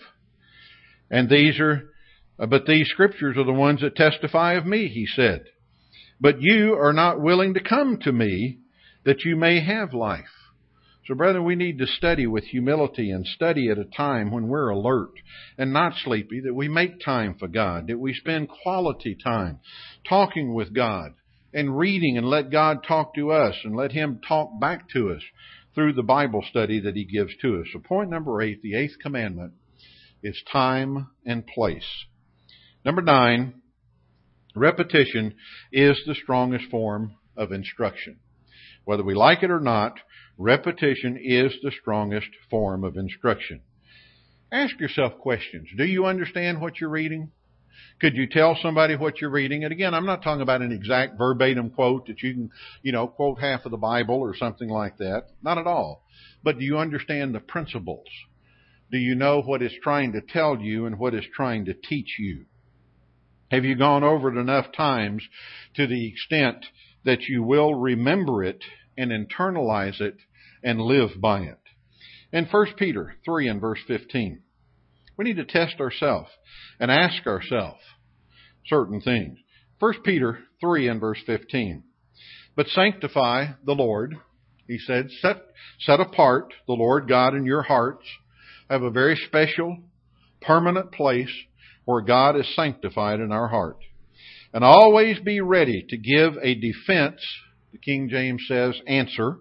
And these are, but these Scriptures are the ones that testify of me, he said. But you are not willing to come to me that you may have life. So, brethren, we need to study with humility and study at a time when we're alert and not sleepy, that we make time for God, that we spend quality time talking with God and reading and let God talk to us and let Him talk back to us through the Bible study that He gives to us. So point number eight, the eighth commandment, is time and place. Number nine, repetition is the strongest form of instruction. Whether we like it or not, repetition is the strongest form of instruction. Ask yourself questions. Do you understand what you're reading? Could you tell somebody what you're reading? And again, I'm not talking about an exact verbatim quote that you can, you know, quote half of the Bible or something like that. Not at all. But do you understand the principles? Do you know what it's trying to tell you and what it's trying to teach you? Have you gone over it enough times to the extent that you will remember it and internalize it and live by it? In First Peter three and verse fifteen, we need to test ourselves and ask ourselves certain things. First Peter three and verse fifteen. But sanctify the Lord, he said, set, set apart the Lord God in your hearts. Have a very special, permanent place where God is sanctified in our heart. And always be ready to give a defense, the King James says, answer,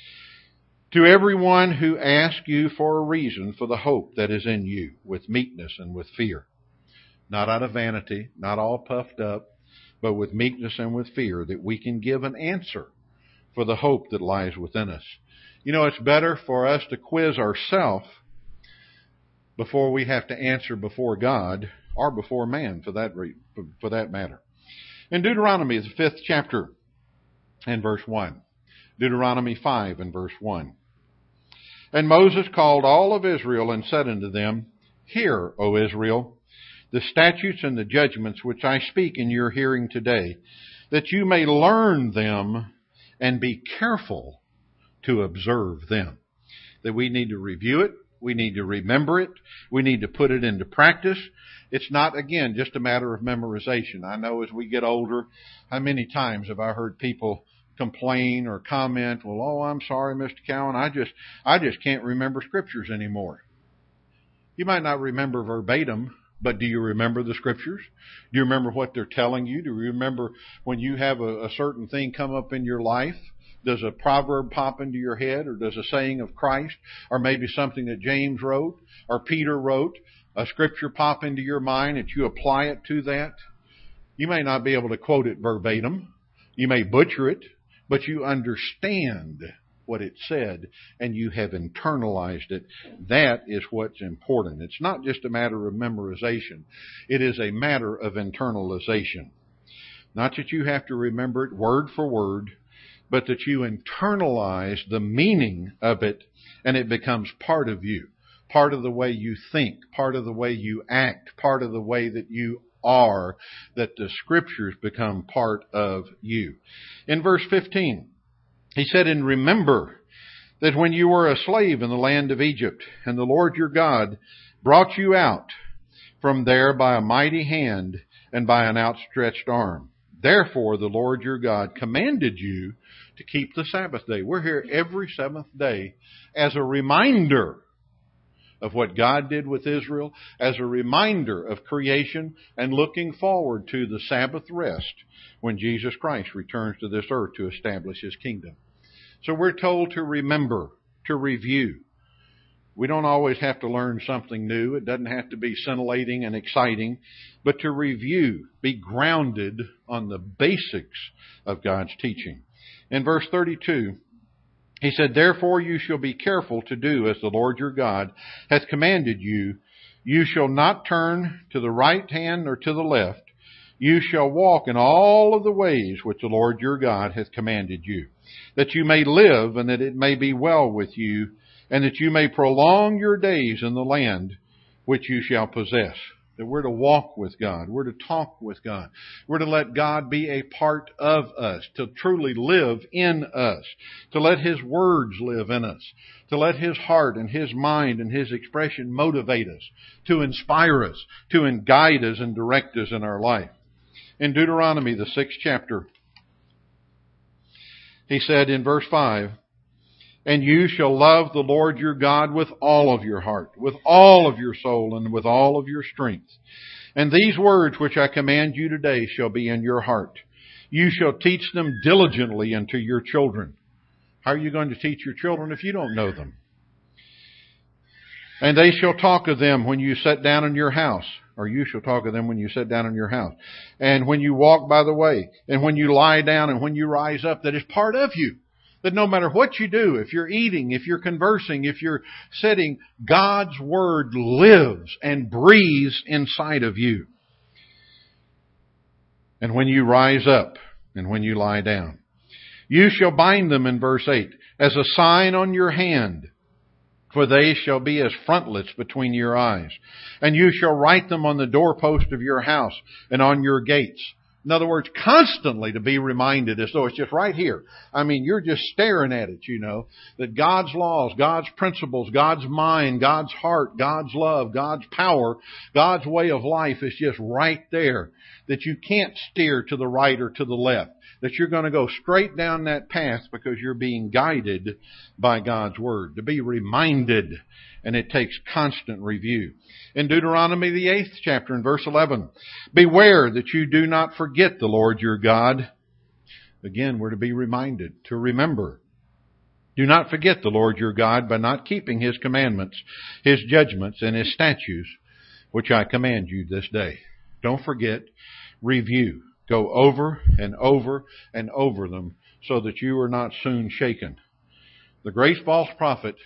to everyone who asks you for a reason for the hope that is in you, with meekness and with fear. Not out of vanity, not all puffed up, but with meekness and with fear, that we can give an answer for the hope that lies within us. You know, it's better for us to quiz ourselves before we have to answer before God or before man, for that re- for that matter. In Deuteronomy, the fifth chapter and verse one. Deuteronomy five and verse one. And Moses called all of Israel and said unto them, Hear, O Israel, the statutes and the judgments which I speak in your hearing today, that you may learn them and be careful to observe them. That we need to review it. We need to remember it. We need to put it into practice. It's not, again, just a matter of memorization. I know as we get older, how many times have I heard people complain or comment, well, oh, I'm sorry, Mister Cowan, I just, I just can't remember scriptures anymore. You might not remember verbatim, but do you remember the scriptures? Do you remember what they're telling you? Do you remember when you have a, a certain thing come up in your life? Does a proverb pop into your head, or does a saying of Christ, or maybe something that James wrote or Peter wrote, a scripture pop into your mind that you apply it to that? You may not be able to quote it verbatim. You may butcher it, but you understand what it said and you have internalized it. That is what's important. It's not just a matter of memorization. It is a matter of internalization. Not that you have to remember it word for word, but that you internalize the meaning of it and it becomes part of you, part of the way you think, part of the way you act, part of the way that you are, that the scriptures become part of you. In verse fifteen, he said, And remember that when you were a slave in the land of Egypt, and the Lord your God brought you out from there by a mighty hand and by an outstretched arm. Therefore the Lord your God commanded you to keep the Sabbath day. We're here every seventh day as a reminder of what God did with Israel, as a reminder of creation, and looking forward to the Sabbath rest when Jesus Christ returns to this earth to establish His kingdom. So we're told to remember, to review. We don't always have to learn something new. It doesn't have to be scintillating and exciting, but to review, be grounded on the basics of God's teaching. In verse thirty-two, he said, Therefore you shall be careful to do as the Lord your God hath commanded you. You shall not turn to the right hand or to the left. You shall walk in all of the ways which the Lord your God hath commanded you, that you may live and that it may be well with you, and that you may prolong your days in the land which you shall possess. That we're to walk with God. We're to talk with God. We're to let God be a part of us, to truly live in us, to let His words live in us, to let His heart and His mind and His expression motivate us, to inspire us, to guide us and direct us in our life. In Deuteronomy, the sixth chapter, He said in verse five, "And you shall love the Lord your God with all of your heart, with all of your soul, and with all of your strength. And these words which I command you today shall be in your heart. You shall teach them diligently unto your children." How are you going to teach your children if you don't know them? "And they shall talk of them when you sit down in your house," or you shall talk of them when you sit down in your house, "and when you walk by the way, and when you lie down, and when you rise up," that is part of you. That no matter what you do, if you're eating, if you're conversing, if you're sitting, God's Word lives and breathes inside of you. "And when you rise up and when you lie down. You shall bind them," in verse eight, "as a sign on your hand, for they shall be as frontlets between your eyes. And you shall write them on the doorpost of your house and on your gates." In other words, constantly to be reminded as though it's just right here. I mean, you're just staring at it, you know, that God's laws, God's principles, God's mind, God's heart, God's love, God's power, God's way of life is just right there. That you can't steer to the right or to the left. That you're going to go straight down that path because you're being guided by God's Word. To be reminded, and it takes constant review. In Deuteronomy, the eighth chapter, in verse eleven, "Beware that you do not forget the Lord your God." Again, we're to be reminded, to remember. "Do not forget the Lord your God by not keeping His commandments, His judgments, and His statutes, which I command you this day." Don't forget. Review. Go over and over and over them so that you are not soon shaken. The great false prophet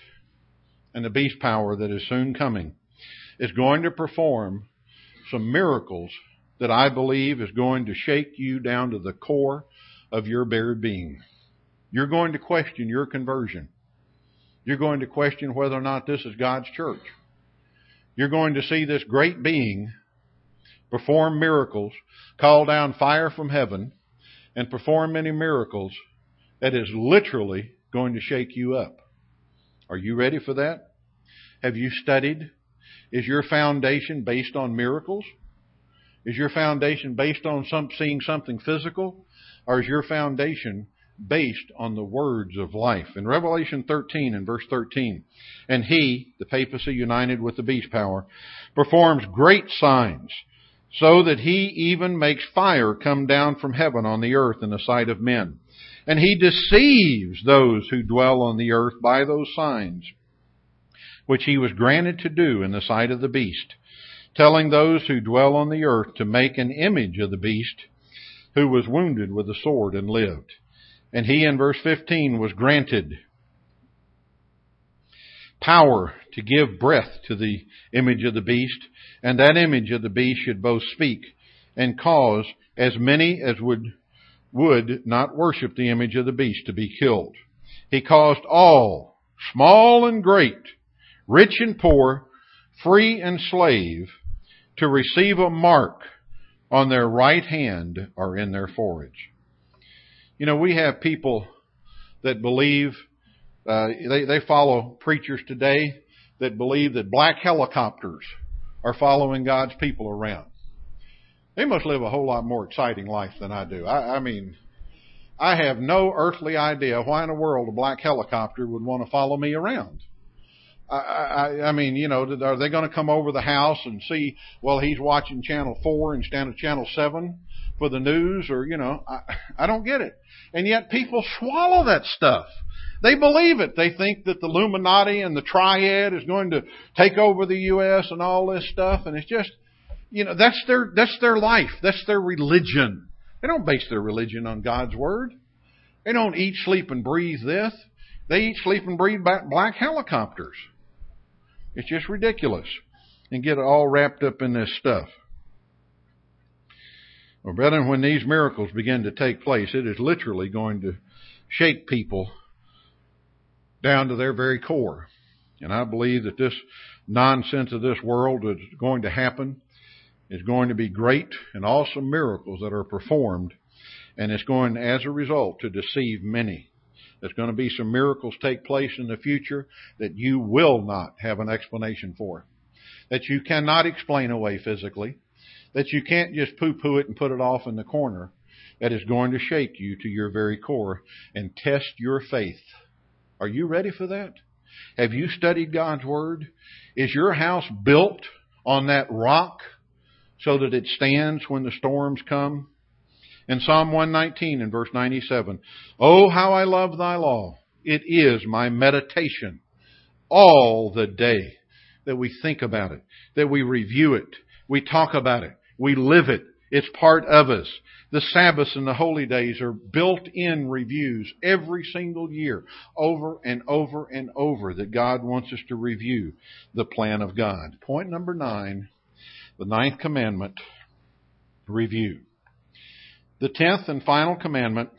and the beast power that is soon coming is going to perform some miracles that I believe is going to shake you down to the core of your bare being. You're going to question your conversion. You're going to question whether or not this is God's church. You're going to see this great being perform miracles, call down fire from heaven, and perform many miracles that is literally going to shake you up. Are you ready for that? Have you studied? Is your foundation based on miracles? Is your foundation based on some, seeing something physical? Or is your foundation based on the words of life? In Revelation thirteen and verse thirteen, "And he," the papacy united with the beast power, "performs great signs, so that he even makes fire come down from heaven on the earth in the sight of men. And he deceives those who dwell on the earth by those signs, which he was granted to do in the sight of the beast, telling those who dwell on the earth to make an image of the beast, who was wounded with a sword and lived. And he," in verse fifteen, "was granted power to give breath to the image of the beast, and that image of the beast should both speak and cause as many as would would not worship the image of the beast to be killed. He caused all, small and great, rich and poor, free and slave, to receive a mark on their right hand or in their foreheads." You know, we have people that believe, uh, they, they follow preachers today that believe that black helicopters are following God's people around. They must live a whole lot more exciting life than I do. I, I mean, I have no earthly idea why in the world a black helicopter would want to follow me around. I, I, I mean, you know, are they going to come over the house and see, well, he's watching channel four instead of channel seven for the news? Or, you know, I, I don't get it. And yet people swallow that stuff. They believe it. They think that the Illuminati and the Triad is going to take over the U S and all this stuff. And it's just, you know, that's their, that's their life. That's their religion. They don't base their religion on God's Word. They don't eat, sleep, and breathe this. They eat, sleep, and breathe black helicopters. It's just ridiculous. And get all wrapped up in this stuff. Well, brethren, when these miracles begin to take place, it is literally going to shake people down to their very core. And I believe that this nonsense of this world is going to happen. is going to be great and awesome miracles that are performed, and it's going, as a result, to deceive many. There's going to be some miracles take place in the future that you will not have an explanation for, that you cannot explain away physically, that you can't just poo-poo it and put it off in the corner, that is going to shake you to your very core and test your faith. Are you ready for that? Have you studied God's Word? Is your house built on that rock so that it stands when the storms come? In Psalm one nineteen and verse ninety-seven, "Oh, how I love thy law. It is my meditation all the day." That we think about it, that we review it, we talk about it, we live it. It's part of us. The Sabbaths and the holy days are built-in reviews every single year, over and over and over, that God wants us to review the plan of God. Point number nine, the ninth commandment, review. The tenth and final commandment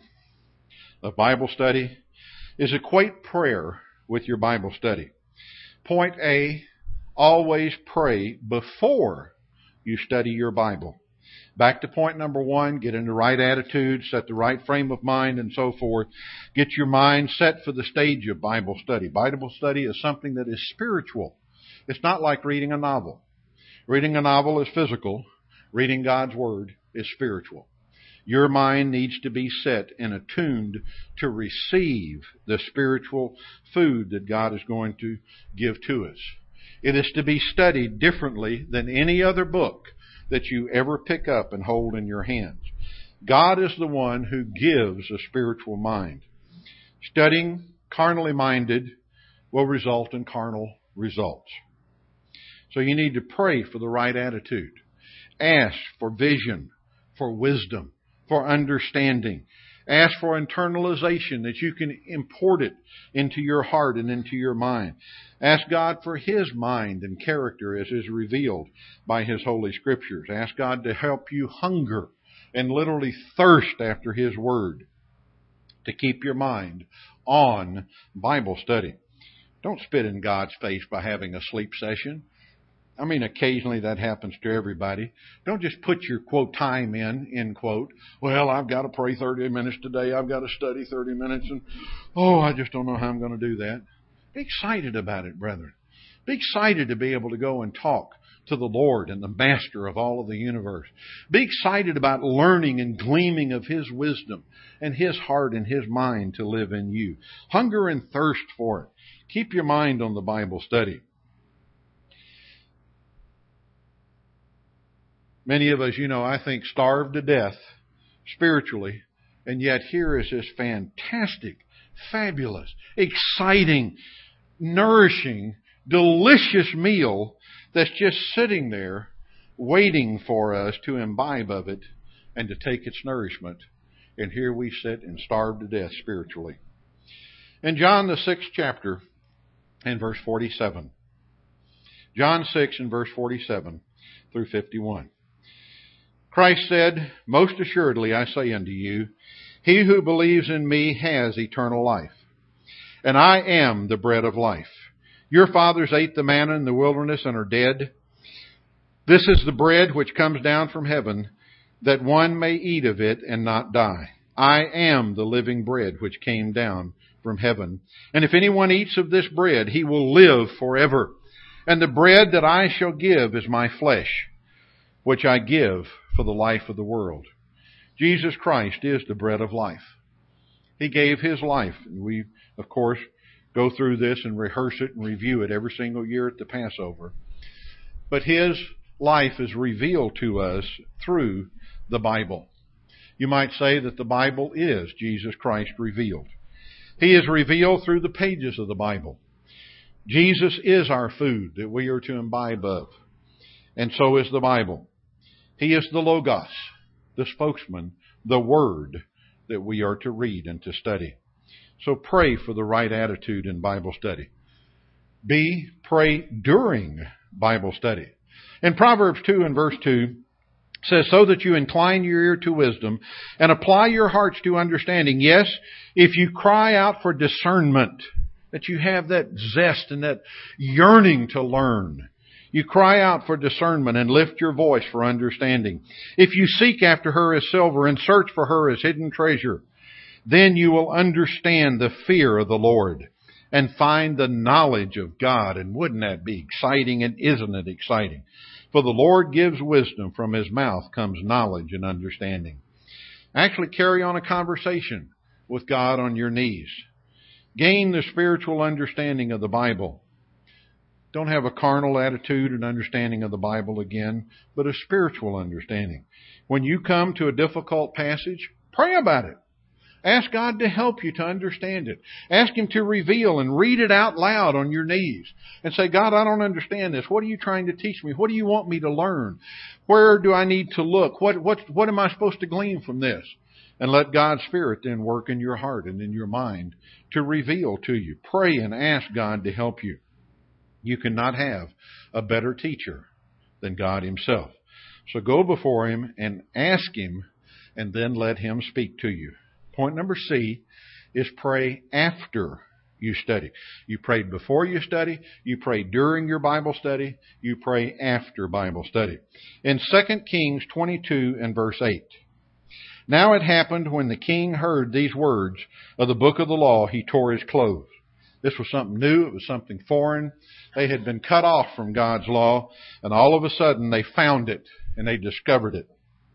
of Bible study is equate prayer with your Bible study. Point A, always pray before you study your Bible. Back to point number one, get in the right attitude, set the right frame of mind, and so forth. Get your mind set for the stage of Bible study. Bible study is something that is spiritual. It's not like reading a novel. Reading a novel is physical. Reading God's Word is spiritual. Your mind needs to be set and attuned to receive the spiritual food that God is going to give to us. It is to be studied differently than any other book that you ever pick up and hold in your hands. God is the one who gives a spiritual mind. Studying carnally minded will result in carnal results. So you need to pray for the right attitude. Ask for vision, for wisdom, for understanding. Ask for internalization, that you can import it into your heart and into your mind. Ask God for His mind and character as is revealed by His Holy Scriptures. Ask God to help you hunger and literally thirst after His Word, to keep your mind on Bible study. Don't spit in God's face by having a sleep session. I mean, occasionally that happens to everybody. Don't just put your, quote, time in, end quote. Well, I've got to pray thirty minutes today. I've got to study thirty minutes. And, oh, I just don't know how I'm going to do that. Be excited about it, brethren. Be excited to be able to go and talk to the Lord and the Master of all of the universe. Be excited about learning and gleaming of His wisdom and His heart and His mind to live in you. Hunger and thirst for it. Keep your mind on the Bible study. Many of us, you know, I think, starve to death spiritually, and yet here is this fantastic, fabulous, exciting, nourishing, delicious meal that's just sitting there waiting for us to imbibe of it and to take its nourishment. And here we sit and starve to death spiritually. In John the sixth chapter and verse forty-seven. John six and verse forty-seven through fifty-one. Christ said, "Most assuredly I say unto you, he who believes in me has eternal life. And I am the bread of life. Your fathers ate the manna in the wilderness and are dead. This is the bread which comes down from heaven, that one may eat of it and not die. I am the living bread which came down from heaven. And if anyone eats of this bread, he will live forever. And the bread that I shall give is my flesh, which I give for the life of the world." Jesus Christ is the bread of life. He gave His life. And we, of course, go through this and rehearse it and review it every single year at the Passover. But His life is revealed to us through the Bible. You might say that the Bible is Jesus Christ revealed. He is revealed through the pages of the Bible. Jesus is our food that we are to imbibe of. And so is the Bible. He is the Logos, the spokesman, the Word that we are to read and to study. So pray for the right attitude in Bible study. B, pray during Bible study. In Proverbs two and verse two, it says, "So that you incline your ear to wisdom and apply your hearts to understanding. Yes, if you cry out for discernment," that you have that zest and that yearning to learn. You cry out for discernment and lift your voice for understanding. If you seek after her as silver and search for her as hidden treasure, then you will understand the fear of the Lord and find the knowledge of God. And wouldn't that be exciting? And isn't it exciting? For the Lord gives wisdom. From His mouth comes knowledge and understanding. Actually carry on a conversation with God on your knees. Gain the spiritual understanding of the Bible. Don't have a carnal attitude and understanding of the Bible again, but a spiritual understanding. When you come to a difficult passage, pray about it. Ask God to help you to understand it. Ask Him to reveal and read it out loud on your knees. And say, God, I don't understand this. What are you trying to teach me? What do you want me to learn? Where do I need to look? What, what, what am I supposed to glean from this? And let God's Spirit then work in your heart and in your mind to reveal to you. Pray and ask God to help you. You cannot have a better teacher than God Himself. So go before Him and ask Him, and then let Him speak to you. Point number C is pray after you study. You prayed before you study. You pray during your Bible study. You pray after Bible study. In Second Kings twenty-two and verse eight. Now it happened when the king heard these words of the book of the law, he tore his clothes. This was something new. It was something foreign. They had been cut off from God's law, and all of a sudden they found it and they discovered it.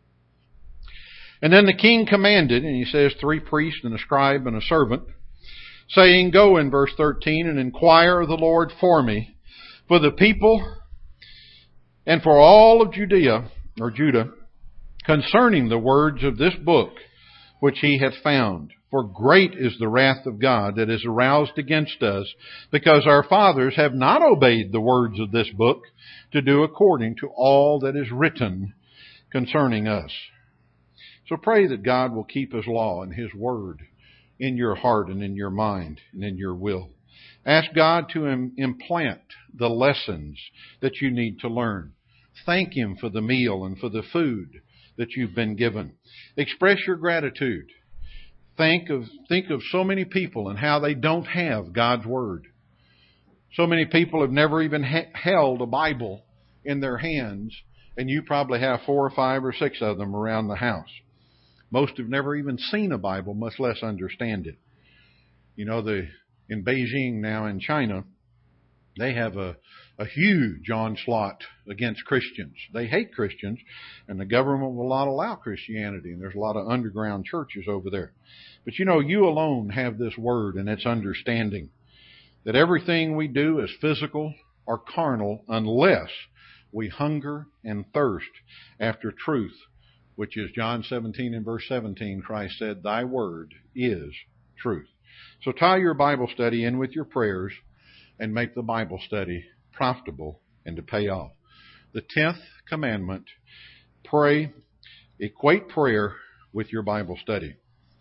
And then the king commanded, and he says three priests and a scribe and a servant, saying, Go in verse thirteen and inquire of the Lord for me, for the people and for all of Judea or Judah, concerning the words of this book which he hath found. For great is the wrath of God that is aroused against us, because our fathers have not obeyed the words of this book to do according to all that is written concerning us. So pray that God will keep His law and His word in your heart and in your mind and in your will. Ask God to implant the lessons that you need to learn. Thank Him for the meal and for the food that you've been given. Express your gratitude. Think of, think of so many people and how they don't have God's Word. So many people have never even ha- held a Bible in their hands, and you probably have four or five or six of them around the house. Most have never even seen a Bible, much less understand it. You know, the in Beijing now in China, they have a, a huge onslaught against Christians. They hate Christians, and the government will not allow Christianity, and there's a lot of underground churches over there. But you know, you alone have this word and its understanding that everything we do is physical or carnal unless we hunger and thirst after truth, which is John seventeen and verse seventeen. Christ said, Thy word is truth. So tie your Bible study in with your prayers and make the Bible study profitable and to pay off. The tenth commandment, pray, equate prayer with your Bible study.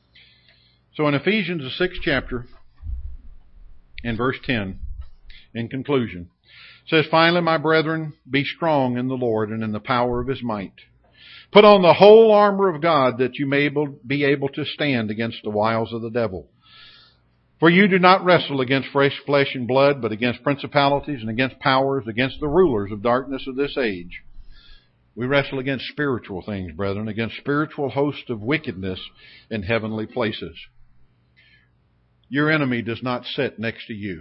So in Ephesians, the sixth chapter, in verse ten, in conclusion, it says, Finally, my brethren, be strong in the Lord and in the power of His might. Put on the whole armor of God that you may be able to stand against the wiles of the devil. For you do not wrestle against fresh flesh and blood, but against principalities and against powers, against the rulers of darkness of this age. We wrestle against spiritual things, brethren, against spiritual hosts of wickedness in heavenly places. Your enemy does not sit next to you.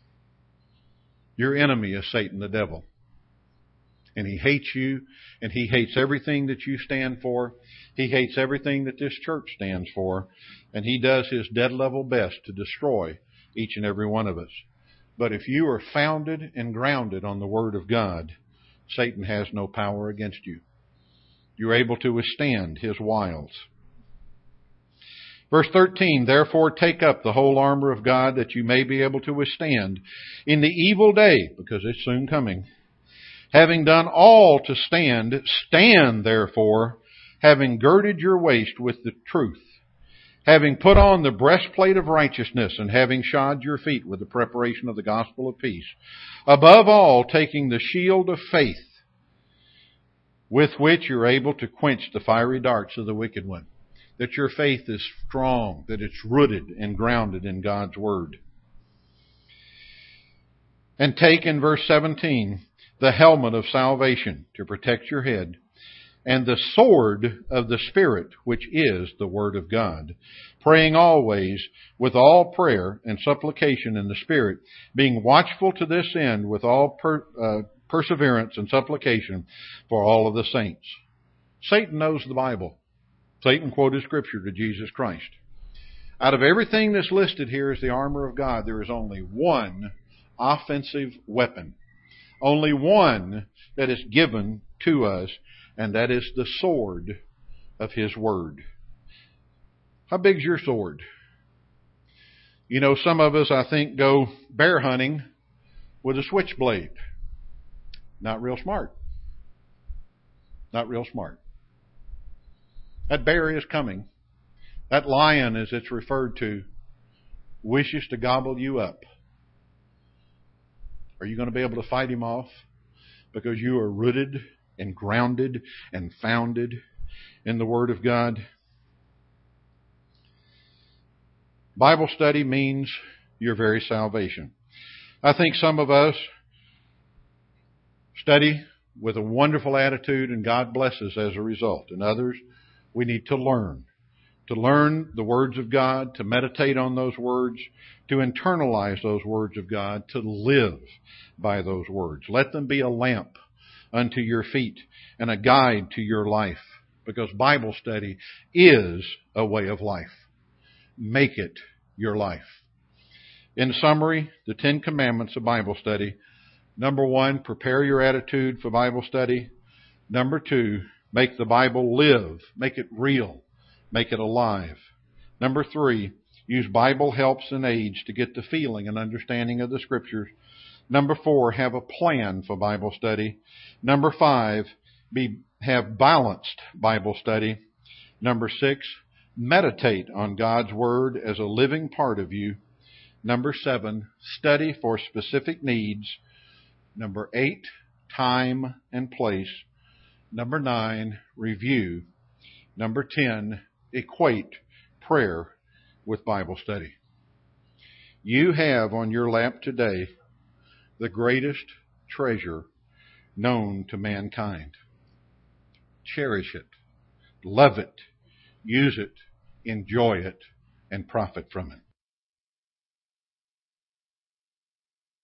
Your enemy is Satan the devil. And he hates you, and he hates everything that you stand for. He hates everything that this church stands for. And he does his dead level best to destroy each and every one of us. But if you are founded and grounded on the Word of God, Satan has no power against you. You're able to withstand his wiles. Verse thirteen, Therefore take up the whole armor of God that you may be able to withstand in the evil day, because it's soon coming. Having done all to stand, stand therefore, having girded your waist with the truth, having put on the breastplate of righteousness, and having shod your feet with the preparation of the gospel of peace. Above all, taking the shield of faith, with which you're able to quench the fiery darts of the wicked one. That your faith is strong, that it's rooted and grounded in God's Word. And take in verse seventeen, the helmet of salvation to protect your head, and the sword of the Spirit, which is the Word of God, praying always with all prayer and supplication in the Spirit, being watchful to this end with all per, uh, perseverance and supplication for all of the saints. Satan knows the Bible. Satan quoted Scripture to Jesus Christ. Out of everything that's listed here as the armor of God, there is only one offensive weapon. Only one that is given to us, and that is the sword of His Word. How big's your sword? You know, some of us, I think, go bear hunting with a switchblade. Not real smart. Not real smart. That bear is coming. That lion, as it's referred to, wishes to gobble you up. Are you going to be able to fight him off? Because you are rooted and grounded and founded in the Word of God. Bible study means your very salvation. I think some of us study with a wonderful attitude and God blesses as a result. And others, we need to learn. To learn the words of God, to meditate on those words, to internalize those words of God, to live by those words. Let them be a lamp unto your feet and a guide to your life, because Bible study is a way of life. Make it your life. In summary, the Ten Commandments of Bible study. Number one, prepare your attitude for Bible study. Number two, make the Bible live. Make it real. Make it alive. Number three, use Bible helps and aids to get the feeling and understanding of the Scriptures. Number four, have a plan for Bible study. Number five, be have balanced Bible study. Number six, meditate on God's Word as a living part of you. Number seven, study for specific needs. Number eight, time and place. Number nine, review. Number ten, equate prayer with Bible study. You have on your lap today the greatest treasure known to mankind. Cherish it, love it, use it, enjoy it, and profit from it.